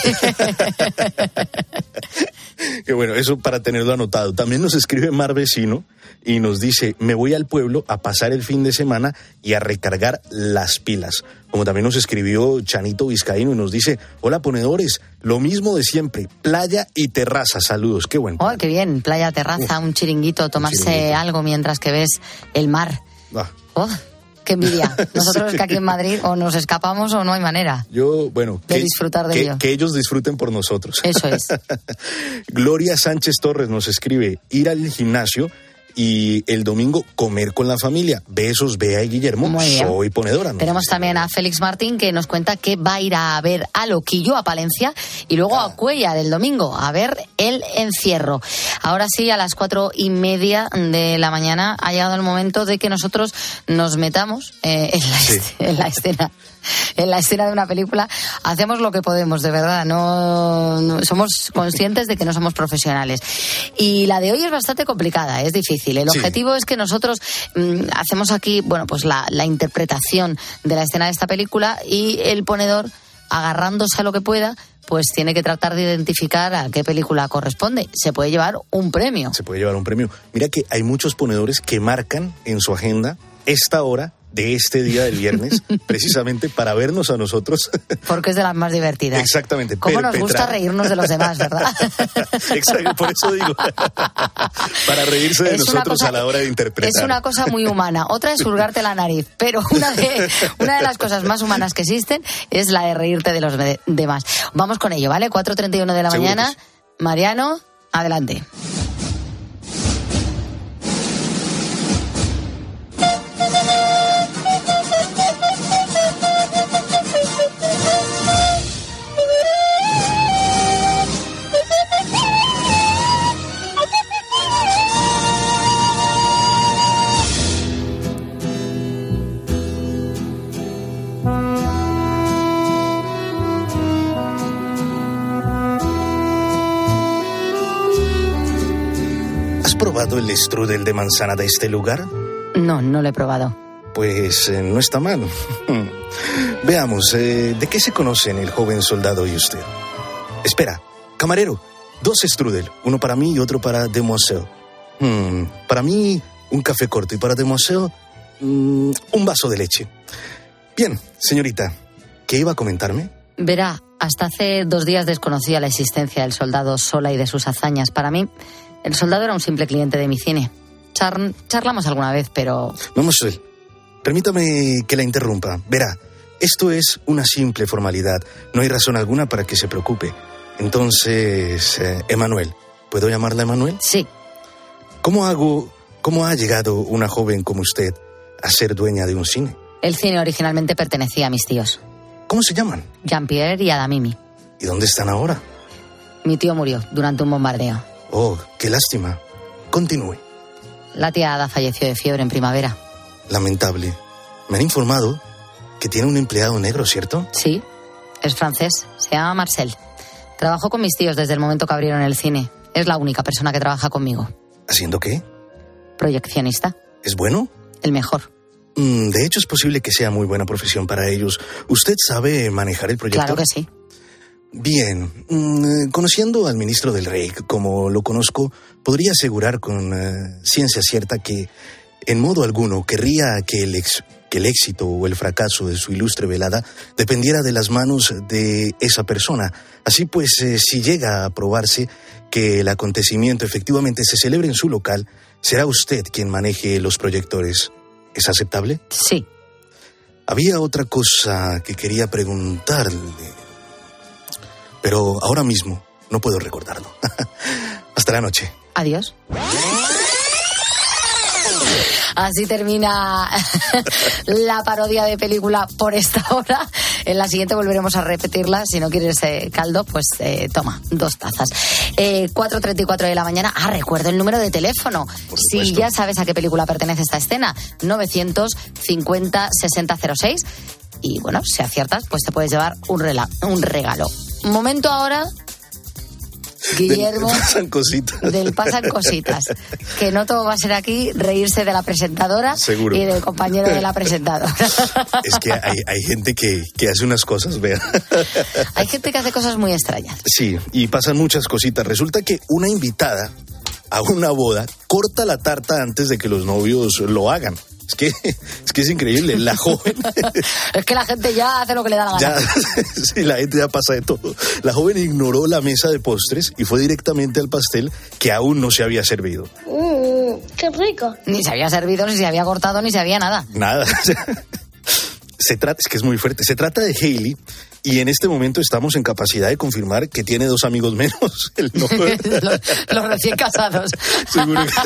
Que bueno, eso para tenerlo anotado. También nos escribe Mar Vecino y nos dice, me voy al pueblo a pasar el fin de semana y a recargar las pilas. Como también nos escribió Chanito Vizcaíno y nos dice, hola ponedores, lo mismo de siempre, playa y terraza, saludos, qué bueno. Oh, qué bien, playa, terraza, Uf, un chiringuito, tomarse un chiringuito. Algo mientras que ves el mar. Ah. Oh, qué envidia. Nosotros sí. Que aquí en Madrid o nos escapamos o no hay manera. Yo, bueno, de que, disfrutar de que, ello. Que ellos disfruten por nosotros. Eso es. Gloria Sánchez Torres nos escribe, ir al gimnasio y el domingo comer con la familia. Besos, Bea y Guillermo. Soy ponedora. ¿No? Tenemos también a Félix Martín, que nos cuenta que va a ir a ver a Loquillo, a Palencia, y luego ah. a Cuéllar el domingo, a ver El Encierro. Ahora sí, a las cuatro y media de la mañana ha llegado el momento de que nosotros nos metamos eh, en, la sí. est- en la escena. En la escena de una película. Hacemos lo que podemos, de verdad. No, no somos conscientes de que no somos profesionales. Y la de hoy es bastante complicada, es difícil. El sí. objetivo es que nosotros mmm, hacemos aquí, bueno, pues la, la interpretación de la escena de esta película, y el ponedor, agarrándose a lo que pueda, pues tiene que tratar de identificar a qué película corresponde. Se puede llevar un premio. Se puede llevar un premio. Mira que hay muchos ponedores que marcan en su agenda esta hora de este día del viernes, precisamente para vernos a nosotros. Porque es de las más divertidas. Exactamente. Cómo nos gusta reírnos de los demás, ¿verdad? Exacto, por eso digo. Para reírse de es nosotros cosa, a la hora de interpretar. Es una cosa muy humana. Otra es hurgarte la nariz, pero una de, una de las cosas más humanas que existen es la de reírte de los de, demás. Vamos con ello, ¿vale? cuatro treinta y uno de la Seguro mañana. Sí. Mariano, adelante. ¿Has probado el strudel de manzana de este lugar? No, no lo he probado. Pues eh, no está mal. Veamos, eh, ¿de qué se conocen el joven soldado y usted? Espera, camarero, dos strudel, uno para mí y otro para Demoiselle. Hmm, para mí, un café corto, y para Demoiselle, mm, un vaso de leche. Bien, señorita, ¿qué iba a comentarme? Verá, hasta hace dos días desconocía la existencia del soldado Sola y de sus hazañas. Para mí, el soldado era un simple cliente de mi cine. Char- charlamos alguna vez, pero... Vamos, permítame que la interrumpa. Verá, esto es una simple formalidad. No hay razón alguna para que se preocupe. Entonces, eh, Emanuel, ¿puedo llamarla Emanuel? Sí. ¿Cómo hago, cómo ha llegado una joven como usted a ser dueña de un cine? El cine originalmente pertenecía a mis tíos. ¿Cómo se llaman? Jean-Pierre y Adamimi. ¿Y dónde están ahora? Mi tío murió durante un bombardeo. Oh, qué lástima. Continúe. La tía Ada falleció de fiebre en primavera. Lamentable. Me han informado que tiene un empleado negro, ¿cierto? Sí, es francés. Se llama Marcel. Trabajó con mis tíos desde el momento que abrieron el cine. Es la única persona que trabaja conmigo. ¿Haciendo qué? Proyeccionista. ¿Es bueno? El mejor. Mm, de hecho, es posible que sea muy buena profesión para ellos. ¿Usted sabe manejar el proyector? Claro que sí. Bien, mm, conociendo al ministro del Rey como lo conozco, podría asegurar con uh, ciencia cierta que en modo alguno querría que el, ex, que el éxito o el fracaso de su ilustre velada dependiera de las manos de esa persona. Así pues, eh, si llega a probarse que el acontecimiento efectivamente se celebre en su local, será usted quien maneje los proyectores. ¿Es aceptable? Sí. Había otra cosa que quería preguntarle, pero ahora mismo no puedo recordarlo. Hasta la noche. Adiós. Así termina la parodia de película por esta hora. En la siguiente volveremos a repetirla. Si no quieres eh, caldo, pues eh, toma, dos tazas. Eh, cuatro treinta y cuatro de la mañana. Ah, recuerdo el número de teléfono. Si ya sabes a qué película pertenece esta escena. novecientos cincuenta sesenta cero seis. Y bueno, si aciertas, pues te puedes llevar un, rela- un regalo. momento ahora, Guillermo, del pasan cositas. Del pasan cositas. Que no todo va a ser aquí reírse de la presentadora. Seguro. Y del compañero de la presentadora. Es que hay, hay gente que, que hace unas cosas, vea. Hay gente que hace cosas muy extrañas. Sí, y pasan muchas cositas. Resulta que una invitada a una boda corta la tarta antes de que los novios lo hagan. Es que es, que es increíble, la joven... Es que la gente ya hace lo que le da la gana. Ya, sí, la gente ya pasa de todo. La joven ignoró la mesa de postres y fue directamente al pastel que aún no se había servido. Mmm, qué rico. Ni se había servido, ni se había cortado, ni se había nada. Nada. Se trata, es que es muy fuerte. Se trata de Hailey. Y en este momento estamos en capacidad de confirmar que tiene dos amigos menos. El no... los, los recién casados. Seguro que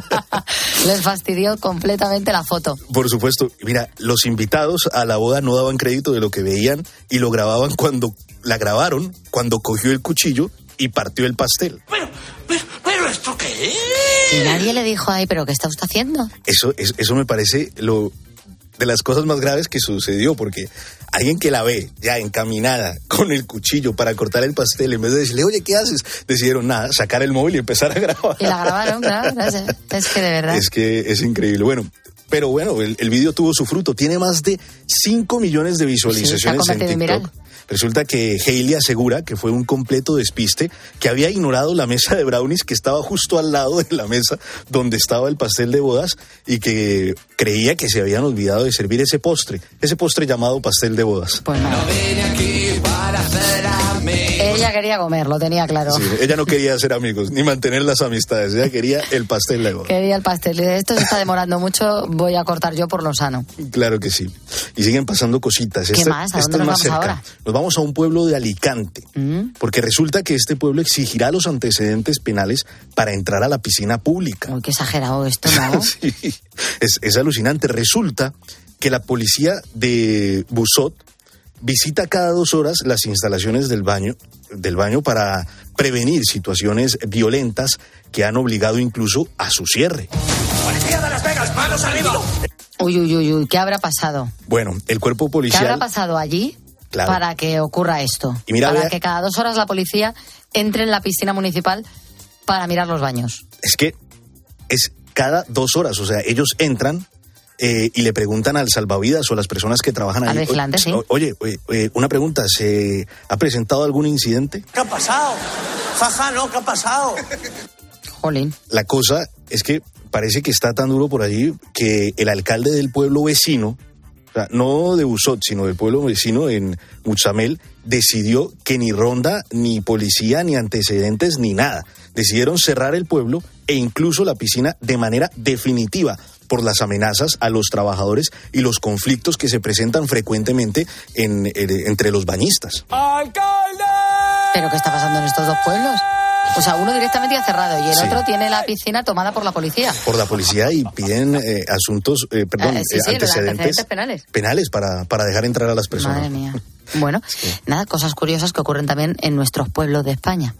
sí. Les fastidió completamente la foto. Por supuesto. Mira, los invitados a la boda no daban crédito de lo que veían y lo grababan cuando la grabaron, cuando cogió el cuchillo y partió el pastel. Pero, pero, pero ¿esto qué es? Y nadie le dijo, ay, pero ¿qué está usted haciendo? Eso, eso, eso me parece lo... de las cosas más graves que sucedió, porque alguien que la ve ya encaminada con el cuchillo para cortar el pastel, en vez de decirle, oye, ¿qué haces? Decidieron nada, sacar el móvil y empezar a grabar. Y la grabaron, claro, es que de verdad. Es que es increíble. Bueno, pero bueno, el, el video tuvo su fruto, tiene más de cinco millones de visualizaciones sí, en TikTok. Viral. Resulta que Hailey asegura que fue un completo despiste, que había ignorado la mesa de brownies que estaba justo al lado de la mesa donde estaba el pastel de bodas y que creía que se habían olvidado de servir ese postre, ese postre llamado pastel de bodas. Pues no. No vine aquí para ser amigos. Ella quería comer, lo tenía claro. Sí, ella no quería ser amigos ni mantener las amistades, ella quería el pastel de bodas. Quería el pastel. Esto se está demorando mucho, voy a cortar yo por lo sano. Claro que sí. Y siguen pasando cositas. ¿Qué esta, más? ¿A dónde nos vamos cerca. ahora? Nos vamos a un pueblo de Alicante, ¿Mm? porque resulta que este pueblo exigirá los antecedentes penales para entrar a la piscina pública. Uy, qué exagerado esto, ¿no? Sí, es, es alucinante. Resulta que la policía de Busot visita cada dos horas las instalaciones del baño, del baño para prevenir situaciones violentas que han obligado incluso a su cierre. ¡Policía de Las Vegas, manos arriba! Uy, uy, uy, uy, ¿qué habrá pasado? Bueno, el cuerpo policial... ¿Qué habrá pasado allí? Claro. Para que ocurra esto. Y mira, para vea, que cada dos horas la policía entre en la piscina municipal para mirar los baños. Es que es cada dos horas, o sea, ellos entran eh, y le preguntan al salvavidas o a las personas que trabajan ahí. Al vigilante, sí. Oye, oye, oye, una pregunta, ¿se ha presentado algún incidente? ¿Qué ha pasado? Jaja, no, ¿qué ha pasado? Jolín. La cosa es que parece que está tan duro por allí que el alcalde del pueblo vecino, o sea, no de Busot, sino del pueblo vecino en Muxamel, decidió que ni ronda, ni policía, ni antecedentes, ni nada. Decidieron cerrar el pueblo e incluso la piscina de manera definitiva por las amenazas a los trabajadores y los conflictos que se presentan frecuentemente en, en, entre los bañistas. ¡Alcalde! ¿Pero qué está pasando en estos dos pueblos? O sea, uno directamente ya cerrado y el sí. otro tiene la piscina tomada por la policía. Por la policía y piden eh, asuntos, eh, perdón, ah, sí, sí, eh, antecedentes, antecedentes penales. Penales para, para dejar entrar a las personas. Madre mía. Bueno, sí. nada, cosas curiosas que ocurren también en nuestros pueblos de España.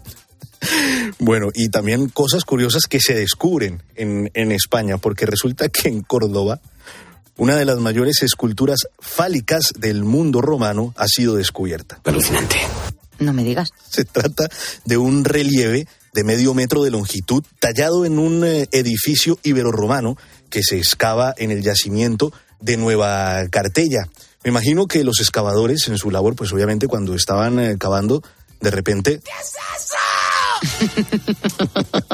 Bueno, y también cosas curiosas que se descubren en, en España, porque resulta que en Córdoba una de las mayores esculturas fálicas del mundo romano ha sido descubierta. Alucinante. No me digas. Se trata de un relieve de medio metro de longitud tallado en un eh, edificio iberorromano que se excava en el yacimiento de Nueva Cartella. Me imagino que los excavadores en su labor, pues obviamente cuando estaban eh, cavando, de repente... ¿Qué es eso?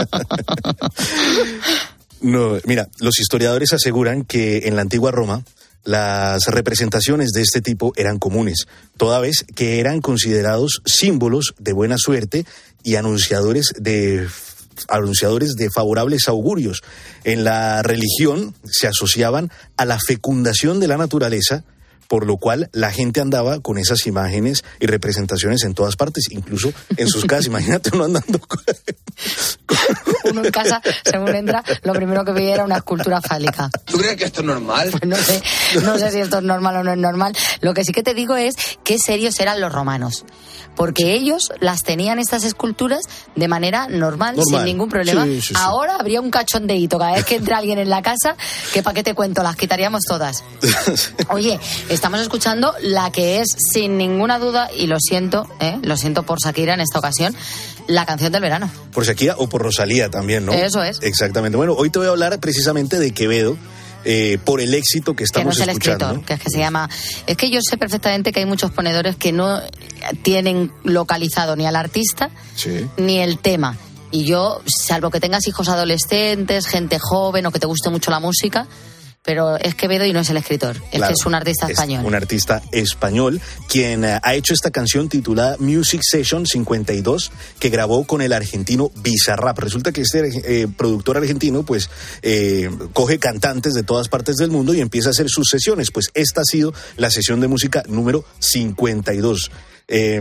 No, mira, los historiadores aseguran que en la antigua Roma las representaciones de este tipo eran comunes, toda vez que eran considerados símbolos de buena suerte y anunciadores de, anunciadores de favorables augurios. En la religión se asociaban a la fecundación de la naturaleza, por lo cual la gente andaba con esas imágenes y representaciones en todas partes, incluso en sus casas. Imagínate uno andando con, con, uno en casa, según entra, lo primero que veía era una escultura fálica. ¿Tú crees que esto es normal? Pues no sé, no sé si esto es normal o no es normal. Lo que sí que te digo es qué serios eran los romanos. Porque ellos las tenían, estas esculturas, de manera normal, normal. sin ningún problema. Sí, sí, sí. Ahora habría un cachondeíto cada vez que entra alguien en la casa, que para qué te cuento, las quitaríamos todas. Oye, estamos escuchando la que es, sin ninguna duda, y lo siento, ¿eh? lo siento por Shakira en esta ocasión, la canción del verano. Por Shakira o por Rosalía también, ¿no? Eso es. Exactamente. Bueno, hoy te voy a hablar precisamente de Quevedo. Eh, por el éxito que estamos escuchando. Que no es el escritor, ¿no? que es que se llama... Es que yo sé perfectamente que hay muchos ponedores que no tienen localizado ni al artista, sí, ni el tema. Y yo, salvo que tengas hijos adolescentes, gente joven o que te guste mucho la música... Pero es Quevedo y no es el escritor, es claro, que es un artista español. Es un artista español quien uh, ha hecho esta canción titulada Music Session cincuenta y dos, que grabó con el argentino Bizarrap. Resulta que este eh, productor argentino pues eh, coge cantantes de todas partes del mundo y empieza a hacer sus sesiones. Pues esta ha sido la sesión de música número cincuenta y dos. Eh,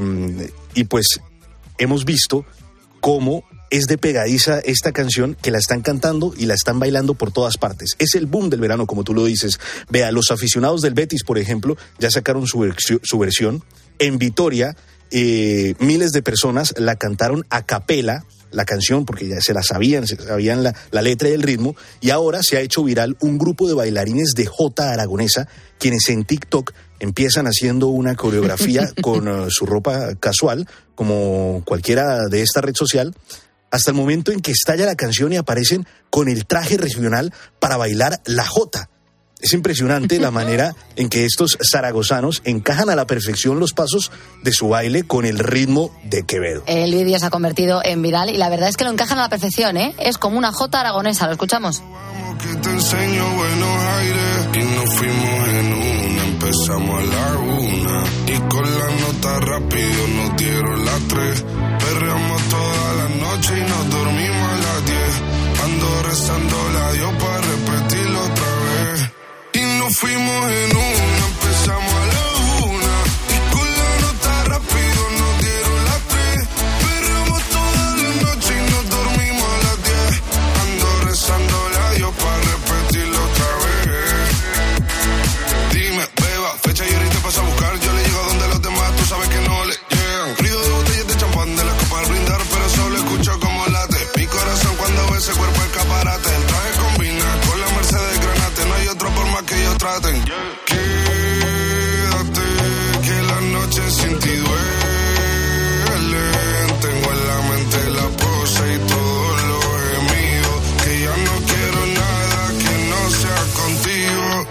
y pues hemos visto cómo es de pegadiza esta canción, que la están cantando y la están bailando por todas partes. Es el boom del verano, como tú lo dices. Vea, los aficionados del Betis, por ejemplo, ya sacaron su, versión, su versión. En Vitoria, eh, miles de personas la cantaron a capela, la canción, porque ya se la sabían, se sabían la, la letra y el ritmo, y ahora se ha hecho viral un grupo de bailarines de Jota Aragonesa, quienes en TikTok empiezan haciendo una coreografía con uh, su ropa casual, como cualquiera de esta red social, hasta el momento en que estalla la canción y aparecen con el traje regional para bailar la jota. Es impresionante la manera en que estos zaragozanos encajan a la perfección los pasos de su baile con el ritmo de Quevedo. El vídeo se ha convertido en viral y la verdad es que lo encajan a la perfección, ¿eh? Es como una jota aragonesa, ¿lo escuchamos? Que te enseño buenos aires y nos fuimos en una, empezamos a la una y con la nota rápido nos dieron las tres, perreamos toda la noche y nos dormimos a las diez, ando rezando la Dios para repetirlo otra vez y nos fuimos en una, empezamos a la una y con la nota rápido nos dieron las tres, perreamos toda la noche y nos dormimos a las diez, ando rezando la Dios para repetirlo otra vez. Dime, beba, fecha y ahorita paso a buscar. Yo le llego a donde los demás, tú sabes que no le llegan. Ruido de botellas de champán de la copa al brindar, pero solo escucho como late mi corazón cuando ve ese cuerpo escaparate. El traje combina con la Mercedes Granate, no hay otro por más que ellos traten. Quédate, que la noche sin ti duele. Tengo en la mente la pose y todo lo gemido, que ya no quiero nada que no sea contigo.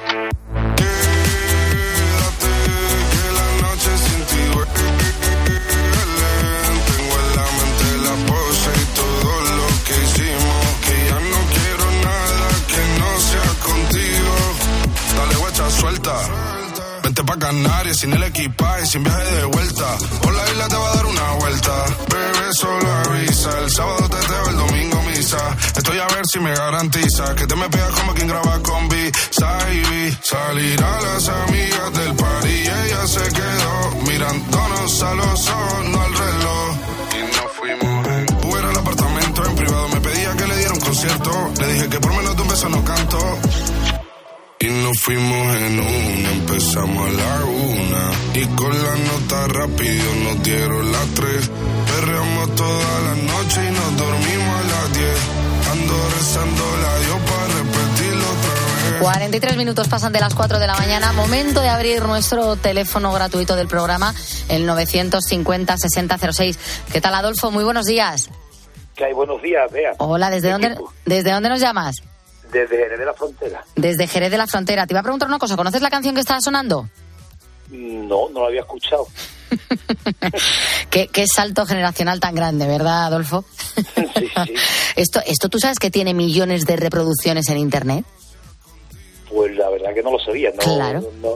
Quédate, que la noche sin ti duele. Tengo en la mente la pose y todo lo que hicimos, que ya no quiero nada que no sea contigo. Dale guacha, suelta. Vente pa' Canarias sin el equipaje, sin viaje de vuelta. Por la isla te va a dar una vuelta. Bebé, solo avisa. El sábado teteo, el domingo misa. Estoy a ver si me garantiza que te me pegas como quien graba con B. Saibi. Salir a las amigas del party y ella se quedó mirándonos a los ojos, no al reloj. Y nos fuimos en Uber al apartamento en privado. Me pedía que le diera un concierto. Le dije que por menos de un beso no canto. Y nos fuimos en una, empezamos a la una y con la nota rápido nos dieron las tres, perreamos toda la noche y nos dormimos a las diez, ando rezando la Dios para repetirlo otra vez. cuarenta y tres minutos pasan de las cuatro de la mañana, momento de abrir nuestro teléfono gratuito del programa, el novecientos cincuenta sesenta cero seis. ¿Qué tal, Adolfo? Muy buenos días. ¿Qué hay? Buenos días, Bea. Hola, ¿desde dónde, ¿desde dónde nos llamas? Desde Jerez de la Frontera. Desde Jerez de la Frontera. Te iba a preguntar una cosa. ¿Conoces la canción que estaba sonando? No, no la había escuchado. qué, qué salto generacional tan grande, ¿verdad, Adolfo? Sí, sí. Esto, esto, ¿tú sabes que tiene millones de reproducciones en Internet? Pues la verdad que no lo sabía. No, claro. No,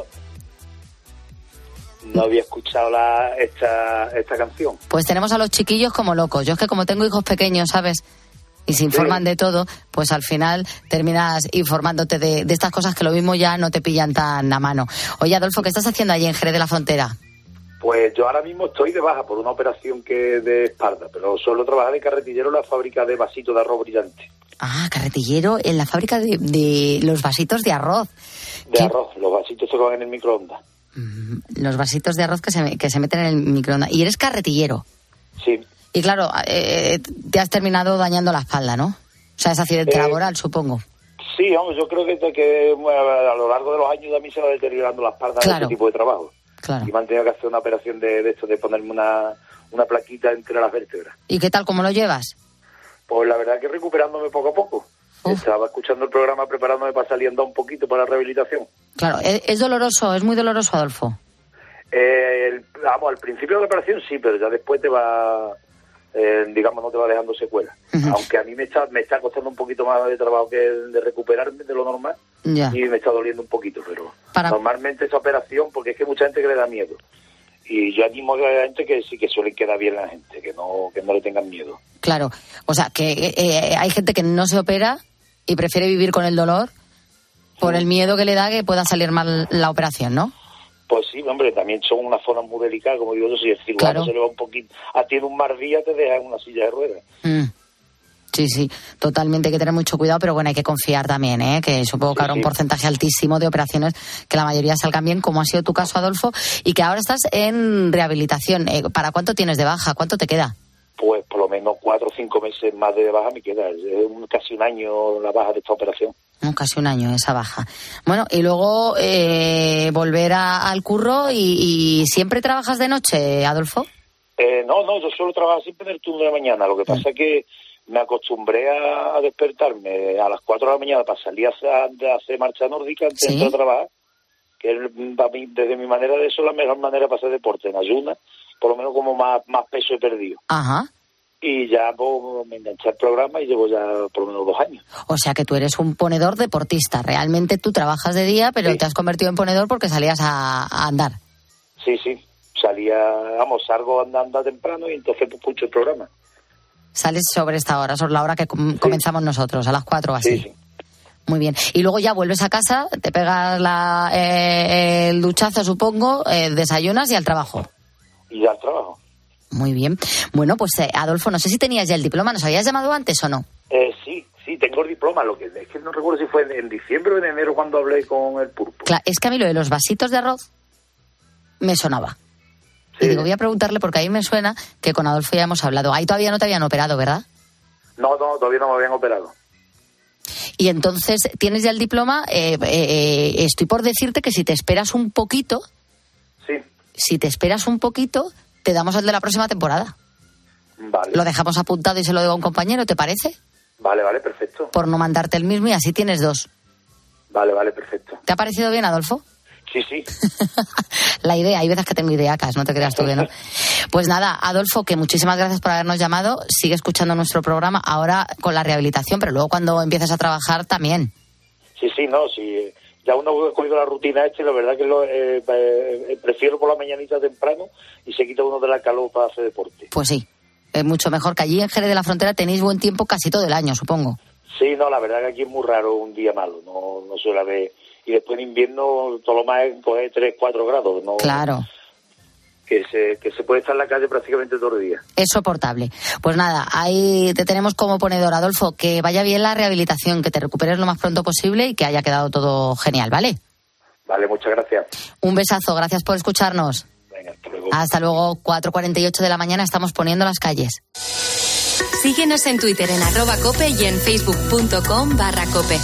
no había escuchado la, esta, esta canción. Pues tenemos a los chiquillos como locos. Yo es que como tengo hijos pequeños, ¿sabes?, y se informan de todo, pues al final terminas informándote de, de estas cosas que lo mismo ya no te pillan tan a mano. Oye, Adolfo, ¿qué estás haciendo allí en Jerez de la Frontera? Pues yo ahora mismo estoy de baja por una operación que de espalda, pero suelo trabajar de carretillero en la fábrica de vasitos de arroz brillante. Ah, carretillero en la fábrica de, de los vasitos de arroz. De ¿Qué? arroz, los vasitos se van en el microondas. Los vasitos de arroz que se, que se meten en el microondas. Y eres carretillero. Sí. Y claro, eh, te has terminado dañando la espalda, ¿no? O sea, es accidente Eh, laboral, supongo. Sí, vamos, yo creo que, que bueno, a lo largo de los años a mí se va deteriorando la espalda Claro. de este tipo de trabajo. Claro. Y me han tenido que hacer una operación de, de esto, de ponerme una, una plaquita entre las vértebras. ¿Y qué tal? ¿Cómo lo llevas? Pues la verdad que recuperándome poco a poco. Uf. Estaba escuchando el programa preparándome para salir a andar un poquito para la rehabilitación. Claro, es, es doloroso, es muy doloroso, Adolfo. Eh, el- vamos, al principio de la operación sí, pero ya después te va, eh, digamos, no te va dejando secuelas. Ujú. Aunque a mí me está, me está costando un poquito más de trabajo que de recuperarme de lo normal. Ya. Y me está doliendo un poquito, pero Para- normalmente esa operación, porque es que mucha gente que le da miedo. Y yo animo a la gente que sí que suelen quedar bien la gente, que no que no le tengan miedo. Claro, o sea, que eh, eh, hay gente que no se opera y prefiere vivir con el dolor por el miedo que le da que pueda salir mal la operación, ¿no? Pues sí, hombre, también son unas zonas muy delicadas, como digo yo, si el cirujano Claro. se le va un poquito, a ti en un mal día te deja en una silla de ruedas. Mm. Sí, sí, totalmente, hay que tener mucho cuidado, pero bueno, hay que confiar también, ¿eh? Que supongo que habrá un sí. porcentaje altísimo de operaciones que la mayoría salgan bien, como ha sido tu caso, Adolfo, y que ahora estás en rehabilitación. Eh, ¿Para cuánto tienes de baja? ¿Cuánto te queda? Pues por lo menos cuatro o cinco meses más de baja me queda. Es un- casi un año la baja de esta operación. No, casi un año esa baja. Bueno, y luego eh, volver a- al curro y, y ¿siempre trabajas de noche, Adolfo? Eh, no, no, yo suelo trabajar siempre en el turno de mañana. Lo que pasa es que me acostumbré a, a despertarme a las cuatro de la mañana para salir a hacer, a hacer marcha nórdica antes Sí. de entrar a trabajar. Que es, para mí, desde mi manera de eso, la mejor manera para hacer deporte, en ayunas, por lo menos como más, más peso he perdido. Ajá. Y ya pues, me enganché al programa y llevo ya por lo menos dos años. O sea que tú eres un ponedor deportista. Realmente tú trabajas de día, pero te has convertido en ponedor porque salías a, a andar. Sí, sí. Salía, vamos, salgo andando temprano y entonces pues, escucho el programa. Sales sobre esta hora, sobre la hora que com- comenzamos nosotros, a las cuatro o así. Sí, sí. Muy bien. Y luego ya vuelves a casa, te pegas la, eh, el duchazo, supongo, eh, desayunas y al trabajo. Y ya al trabajo. Muy bien. Bueno, pues eh, Adolfo, no sé si tenías ya el diploma. ¿Nos habías llamado antes o no? Eh, sí, sí, tengo el diploma. Lo que es que no recuerdo si fue en, en diciembre o en enero cuando hablé con el pulpo. Claro, es que a mí lo de los vasitos de arroz me sonaba. Y digo, voy a preguntarle porque ahí me suena que con Adolfo ya hemos hablado. Ahí todavía no te habían operado, ¿verdad? No, no, todavía no me habían operado. Y entonces, ¿tienes ya el diploma? Eh, eh, estoy por decirte que si te esperas un poquito, Sí. si te esperas un poquito, te damos el de la próxima temporada. Vale. Lo dejamos apuntado y se lo digo a un compañero, ¿te parece? Vale, vale, perfecto. Por no mandarte el mismo y así tienes dos. Vale, vale, perfecto. ¿Te ha parecido bien, Adolfo? Sí, sí. La idea, hay veces que tengo ideacas, no te creas tú que no. Pues nada, Adolfo, que muchísimas gracias por habernos llamado. Sigue escuchando nuestro programa ahora con la rehabilitación, pero luego cuando empieces a trabajar también. Sí, sí, no, sí. Ya uno ha cogido la rutina esta y la verdad que lo, eh, eh, prefiero por la mañanita temprano y se quita uno de la calor para hacer deporte. Pues sí, es mucho mejor que allí en Jerez de la Frontera tenéis buen tiempo casi todo el año, supongo. Sí, no, la verdad que aquí es muy raro un día malo, no, no suele haber. Y después en invierno todo lo más es coger tres, cuatro grados, ¿no? Claro. Que se, que se puede estar en la calle prácticamente todo el día. Es soportable. Pues nada, ahí te tenemos como ponedor, Adolfo. Que vaya bien la rehabilitación, que te recuperes lo más pronto posible y que haya quedado todo genial, ¿vale? Vale, muchas gracias. Un besazo, gracias por escucharnos. Venga, hasta luego. Hasta luego, cuatro cuarenta y ocho de la mañana, estamos poniendo las calles. Síguenos en Twitter en arroba cope y en facebook.com barra cope.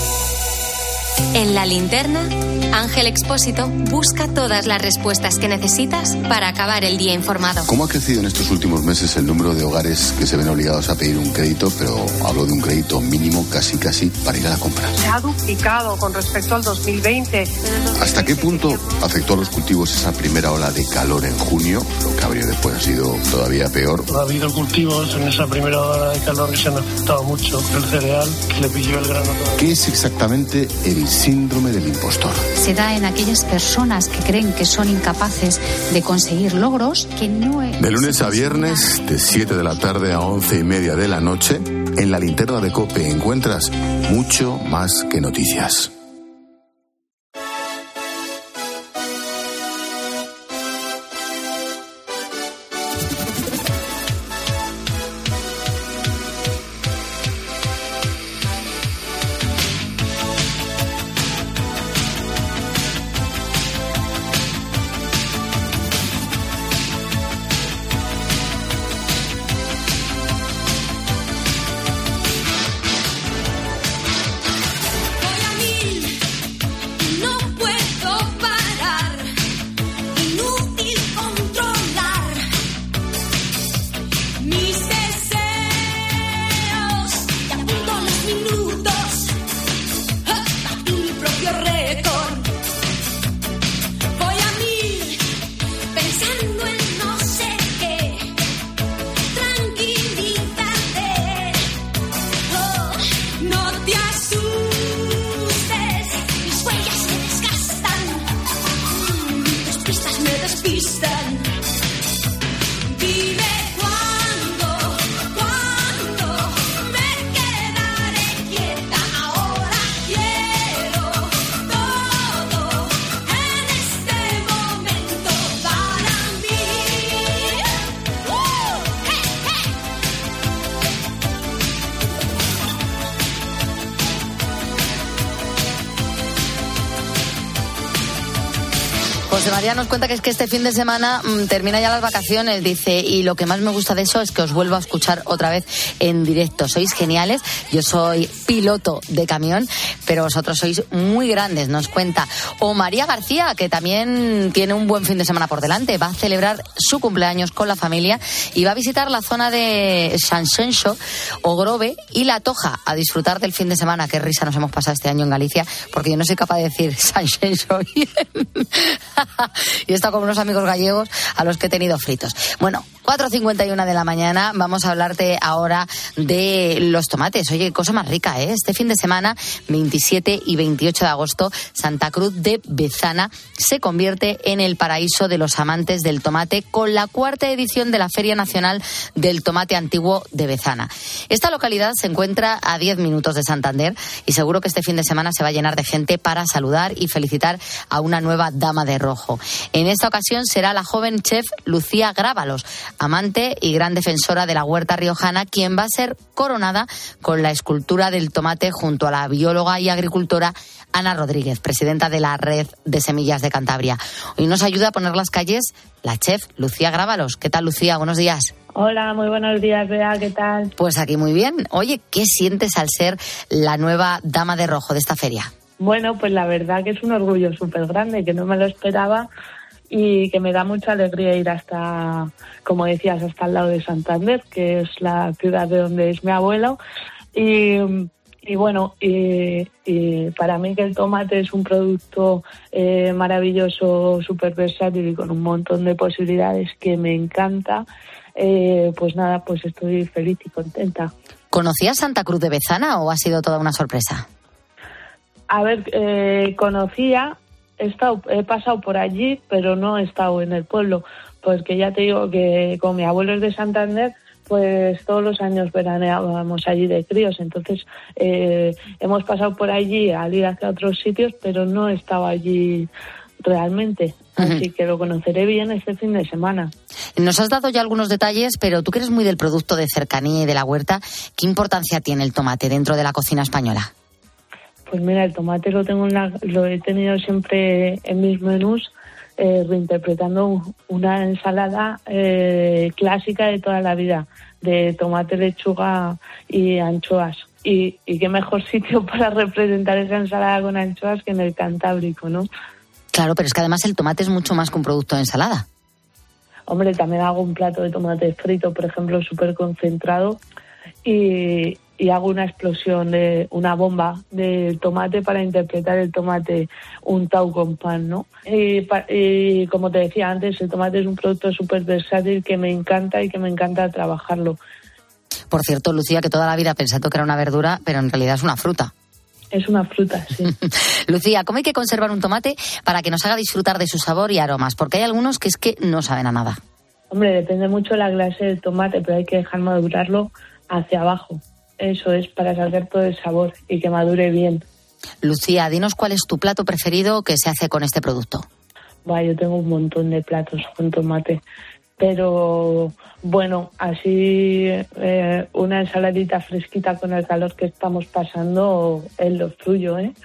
En La Linterna, Ángel Expósito busca todas las respuestas que necesitas para acabar el día informado. ¿Cómo ha crecido en estos últimos meses el número de hogares que se ven obligados a pedir un crédito, pero hablo de un crédito mínimo casi casi para ir a la compra? Se ha duplicado con respecto al dos mil veinte. ¿Hasta qué punto afectó a los cultivos esa primera ola de calor en junio? Lo que habría después ha sido todavía peor. Ha habido cultivos en esa primera ola de calor que se han afectado mucho. El cereal, que le pilló el grano todo. ¿Qué es exactamente el síndrome del impostor? Se da en aquellas personas que creen que son incapaces de conseguir logros que no es... De lunes a viernes, de siete de la tarde a once y media de la noche, en La Linterna de COPE encuentras mucho más que noticias. despistan. Dime cuándo, cuándo me quedaré quieta. Ahora quiero todo en este momento para mí. ¡Uh! ¡Hey, hey! José María nos cuenta que es que este fin de semana mmm, termina ya las vacaciones, dice, y lo que más me gusta de eso es que os vuelvo a escuchar otra vez en directo. Sois geniales, yo soy piloto de camión, pero vosotros sois muy grandes, nos cuenta. O María García, que también tiene un buen fin de semana por delante, va a celebrar su cumpleaños con la familia y va a visitar la zona de Sanxenxo, Ogrove y La Toja a disfrutar del fin de semana. Qué risa nos hemos pasado este año en Galicia, porque yo no soy capaz de decir Sanxenxo bien. Y he estado con unos amigos gallegos a los que he tenido fritos. Bueno, cuatro cincuenta y una de la mañana, vamos a hablarte ahora de los tomates. Oye, qué cosa más rica, ¿eh? Este fin de semana, veintisiete y veintiocho de agosto, Santa Cruz de Bezana se convierte en el paraíso de los amantes del tomate con la cuarta edición de la Feria Nacional del Tomate Antiguo de Bezana. Esta localidad se encuentra a diez minutos de Santander y seguro que este fin de semana se va a llenar de gente para saludar y felicitar a una nueva dama de rojo. En esta ocasión será la joven chef Lucía Grábalos, amante y gran defensora de la huerta riojana, quien va a ser coronada con la escultura del tomate junto a la bióloga y agricultora Ana Rodríguez, presidenta de la Red de Semillas de Cantabria. Hoy nos ayuda a poner las calles la chef Lucía Grábalos. ¿Qué tal, Lucía? Buenos días. Hola, muy buenos días, Bea, ¿qué tal? Pues aquí muy bien. Oye, ¿qué sientes al ser la nueva dama de rojo de esta feria? Bueno, pues la verdad que es un orgullo súper grande, que no me lo esperaba y que me da mucha alegría ir hasta, como decías, hasta el lado de Santander, que es la ciudad de donde es mi abuelo. Y, y bueno, y, y para mí que el tomate es un producto eh, maravilloso, súper versátil y con un montón de posibilidades que me encanta, eh, pues nada, pues estoy feliz y contenta. ¿Conocías Santa Cruz de Bezana o ha sido toda una sorpresa? A ver, eh, conocía, he, estado, he pasado por allí, pero no he estado en el pueblo, porque ya te digo que como mi abuelo es de Santander, pues todos los años veraneábamos allí de críos, entonces eh, hemos pasado por allí al ir hacia otros sitios, pero no he estado allí realmente, así uh-huh. que lo conoceré bien este fin de semana. Nos has dado ya algunos detalles, pero tú que eres muy del producto de cercanía y de la huerta, ¿qué importancia tiene el tomate dentro de la cocina española? Pues mira, el tomate lo tengo en la, lo he tenido siempre en mis menús, eh, reinterpretando una ensalada eh, clásica de toda la vida, de tomate, lechuga y anchoas. Y, y qué mejor sitio para representar esa ensalada con anchoas que en el Cantábrico, ¿no? Claro, pero es que además el tomate es mucho más que un producto de ensalada. Hombre, también hago un plato de tomate frito, por ejemplo, súper concentrado, y... y hago una explosión de una bomba de tomate para interpretar el tomate untado con pan, ¿no? Y, y como te decía antes, el tomate es un producto súper versátil que me encanta y que me encanta trabajarlo. Por cierto, Lucía, que toda la vida pensando que era una verdura, pero en realidad es una fruta. Es una fruta, sí. Lucía, ¿cómo hay que conservar un tomate para que nos haga disfrutar de su sabor y aromas? Porque hay algunos que es que no saben a nada. Hombre, depende mucho de la clase del tomate, pero hay que dejar madurarlo hacia abajo. Eso es, para sacar todo el sabor y que madure bien. Lucía, dinos cuál es tu plato preferido que se hace con este producto. Bueno, yo tengo un montón de platos con tomate, pero bueno, así eh, una ensaladita fresquita con el calor que estamos pasando es lo suyo, ¿eh?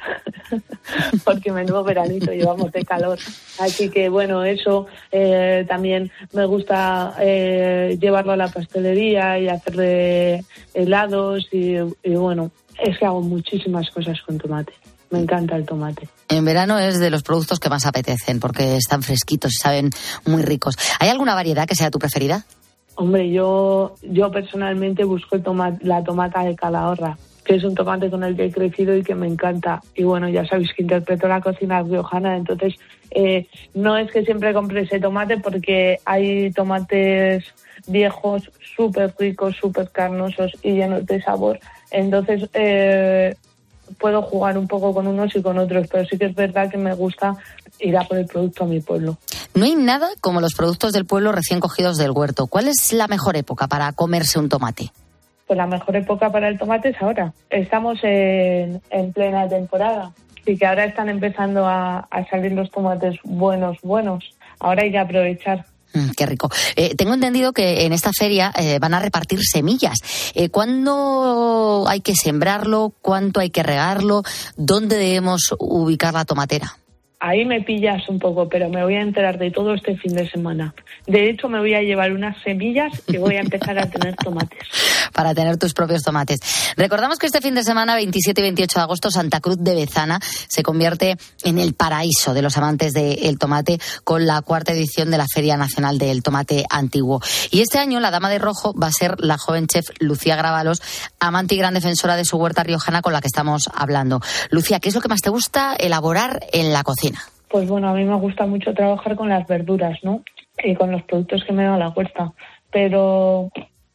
Porque menudo veranito llevamos de calor. Así que bueno, eso eh, también me gusta eh, llevarlo a la pastelería y hacerle helados y, y bueno, es que hago muchísimas cosas con tomate. Me encanta el tomate. En verano es de los productos que más apetecen porque están fresquitos y saben muy ricos. ¿Hay alguna variedad que sea tu preferida? Hombre, yo yo personalmente busco el tomate, la tomata de Calahorra, que es un tomate con el que he crecido y que me encanta. Y bueno, ya sabéis que interpreto la cocina riojana, entonces eh, no es que siempre compre ese tomate porque hay tomates viejos súper ricos, súper carnosos y llenos de sabor. Entonces... Eh, puedo jugar un poco con unos y con otros, pero sí que es verdad que me gusta ir a por el producto a mi pueblo. No hay nada como los productos del pueblo recién cogidos del huerto. ¿Cuál es la mejor época para comerse un tomate? Pues la mejor época para el tomate es ahora. Estamos en, en plena temporada y que ahora están empezando a, a salir los tomates buenos, buenos. Ahora hay que aprovechar. Mm, qué rico. Eh, tengo entendido que en esta feria eh, van a repartir semillas. Eh, ¿Cuándo hay que sembrarlo? ¿Cuánto hay que regarlo? ¿Dónde debemos ubicar la tomatera? Ahí me pillas un poco, pero me voy a enterar de todo este fin de semana. De hecho, me voy a llevar unas semillas y voy a empezar a tener tomates. Para tener tus propios tomates. Recordamos que este fin de semana, veintisiete y veintiocho de agosto, Santa Cruz de Bezana se convierte en el paraíso de los amantes del tomate con la cuarta edición de la Feria Nacional del Tomate Antiguo. Y este año la dama de rojo va a ser la joven chef Lucía Grábalos, amante y gran defensora de su huerta riojana con la que estamos hablando. Lucía, ¿qué es lo que más te gusta elaborar en la cocina? Pues bueno, a mí me gusta mucho trabajar con las verduras, ¿no? Y con los productos que me da la huerta. Pero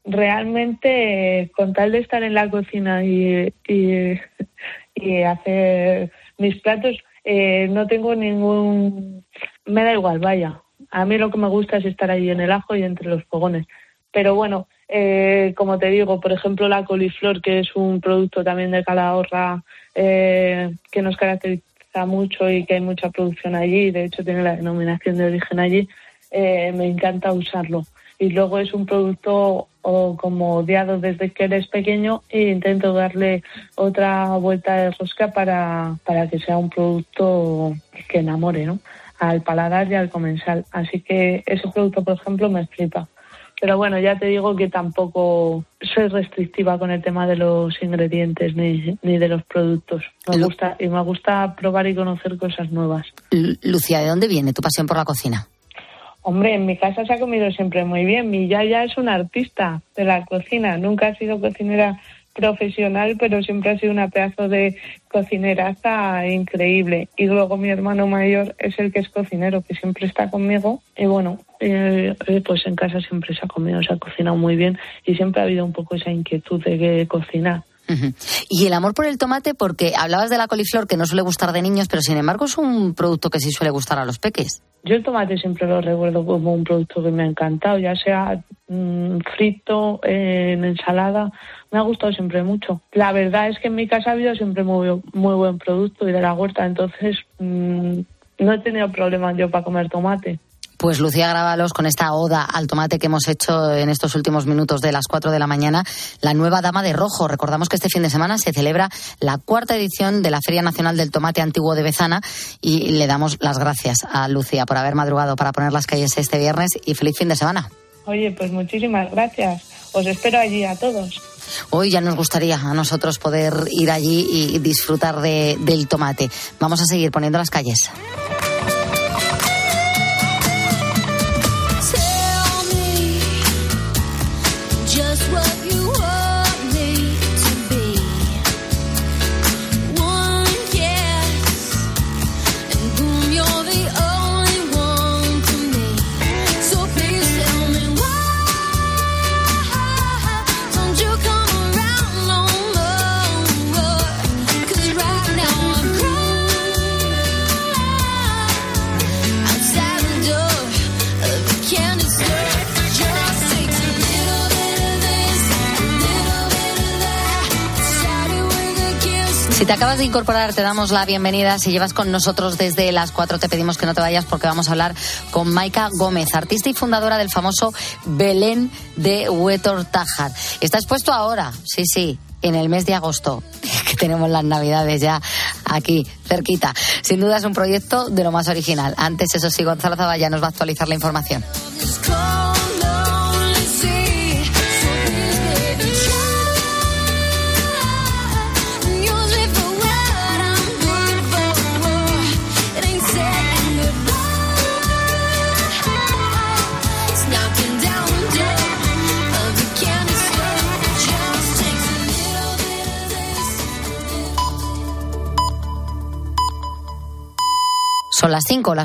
realmente, con tal de estar en la cocina y, y, y hacer mis platos, eh, no tengo ningún... Me da igual, vaya. A mí lo que me gusta es estar ahí en el ajo y entre los fogones. Pero bueno, eh, como te digo, por ejemplo, la coliflor, que es un producto también de Calahorra eh, que nos caracteriza mucho y que hay mucha producción allí, de hecho tiene la denominación de origen allí, eh, me encanta usarlo. Y luego es un producto o, como odiado desde que eres pequeño e intento darle otra vuelta de rosca para, para que sea un producto que enamore, ¿no?, al paladar y al comensal. Así que ese producto, por ejemplo, me flipa. Pero bueno, ya te digo que tampoco soy restrictiva con el tema de los ingredientes ni, ni de los productos. Me Lu- gusta y me gusta probar y conocer cosas nuevas. L- Lucía, ¿de dónde viene tu pasión por la cocina? Hombre, en mi casa se ha comido siempre muy bien. Mi yaya es una artista de la cocina. Nunca ha sido cocinera profesional, pero siempre ha sido una pedazo de cocineraza increíble. Y luego mi hermano mayor es el que es cocinero, que siempre está conmigo. Y bueno, eh, pues en casa siempre se ha comido, se ha cocinado muy bien y siempre ha habido un poco esa inquietud de que cocinar. Uh-huh. Y el amor por el tomate, porque hablabas de la coliflor, que no suele gustar de niños, pero sin embargo es un producto que sí suele gustar a los peques. Yo el tomate siempre lo recuerdo como un producto que me ha encantado, ya sea mmm, frito, eh, en ensalada, me ha gustado siempre mucho. La verdad es que en mi casa ha habido siempre muy, muy buen producto y de la huerta, entonces mmm, no he tenido problemas yo para comer tomate. Pues Lucía Grábalos, con esta oda al tomate que hemos hecho en estos últimos minutos de las cuatro de la mañana, la nueva dama de rojo. Recordamos que este fin de semana se celebra la cuarta edición de la Feria Nacional del Tomate Antiguo de Bezana y le damos las gracias a Lucía por haber madrugado para poner las calles este viernes y feliz fin de semana. Oye, pues muchísimas gracias. Os espero allí a todos. Hoy ya nos gustaría a nosotros poder ir allí y disfrutar de, del tomate. Vamos a seguir poniendo las calles. Si te acabas de incorporar, te damos la bienvenida. Si llevas con nosotros desde las cuatro, te pedimos que no te vayas porque vamos a hablar con Maika Gómez, artista y fundadora del famoso Belén de Huétor Tájar. Está expuesto ahora, sí, sí, en el mes de agosto, que tenemos las Navidades ya aquí, cerquita. Sin duda es un proyecto de lo más original. Antes, eso sí, Gonzalo Zavalla nos va a actualizar la información. Son las cinco.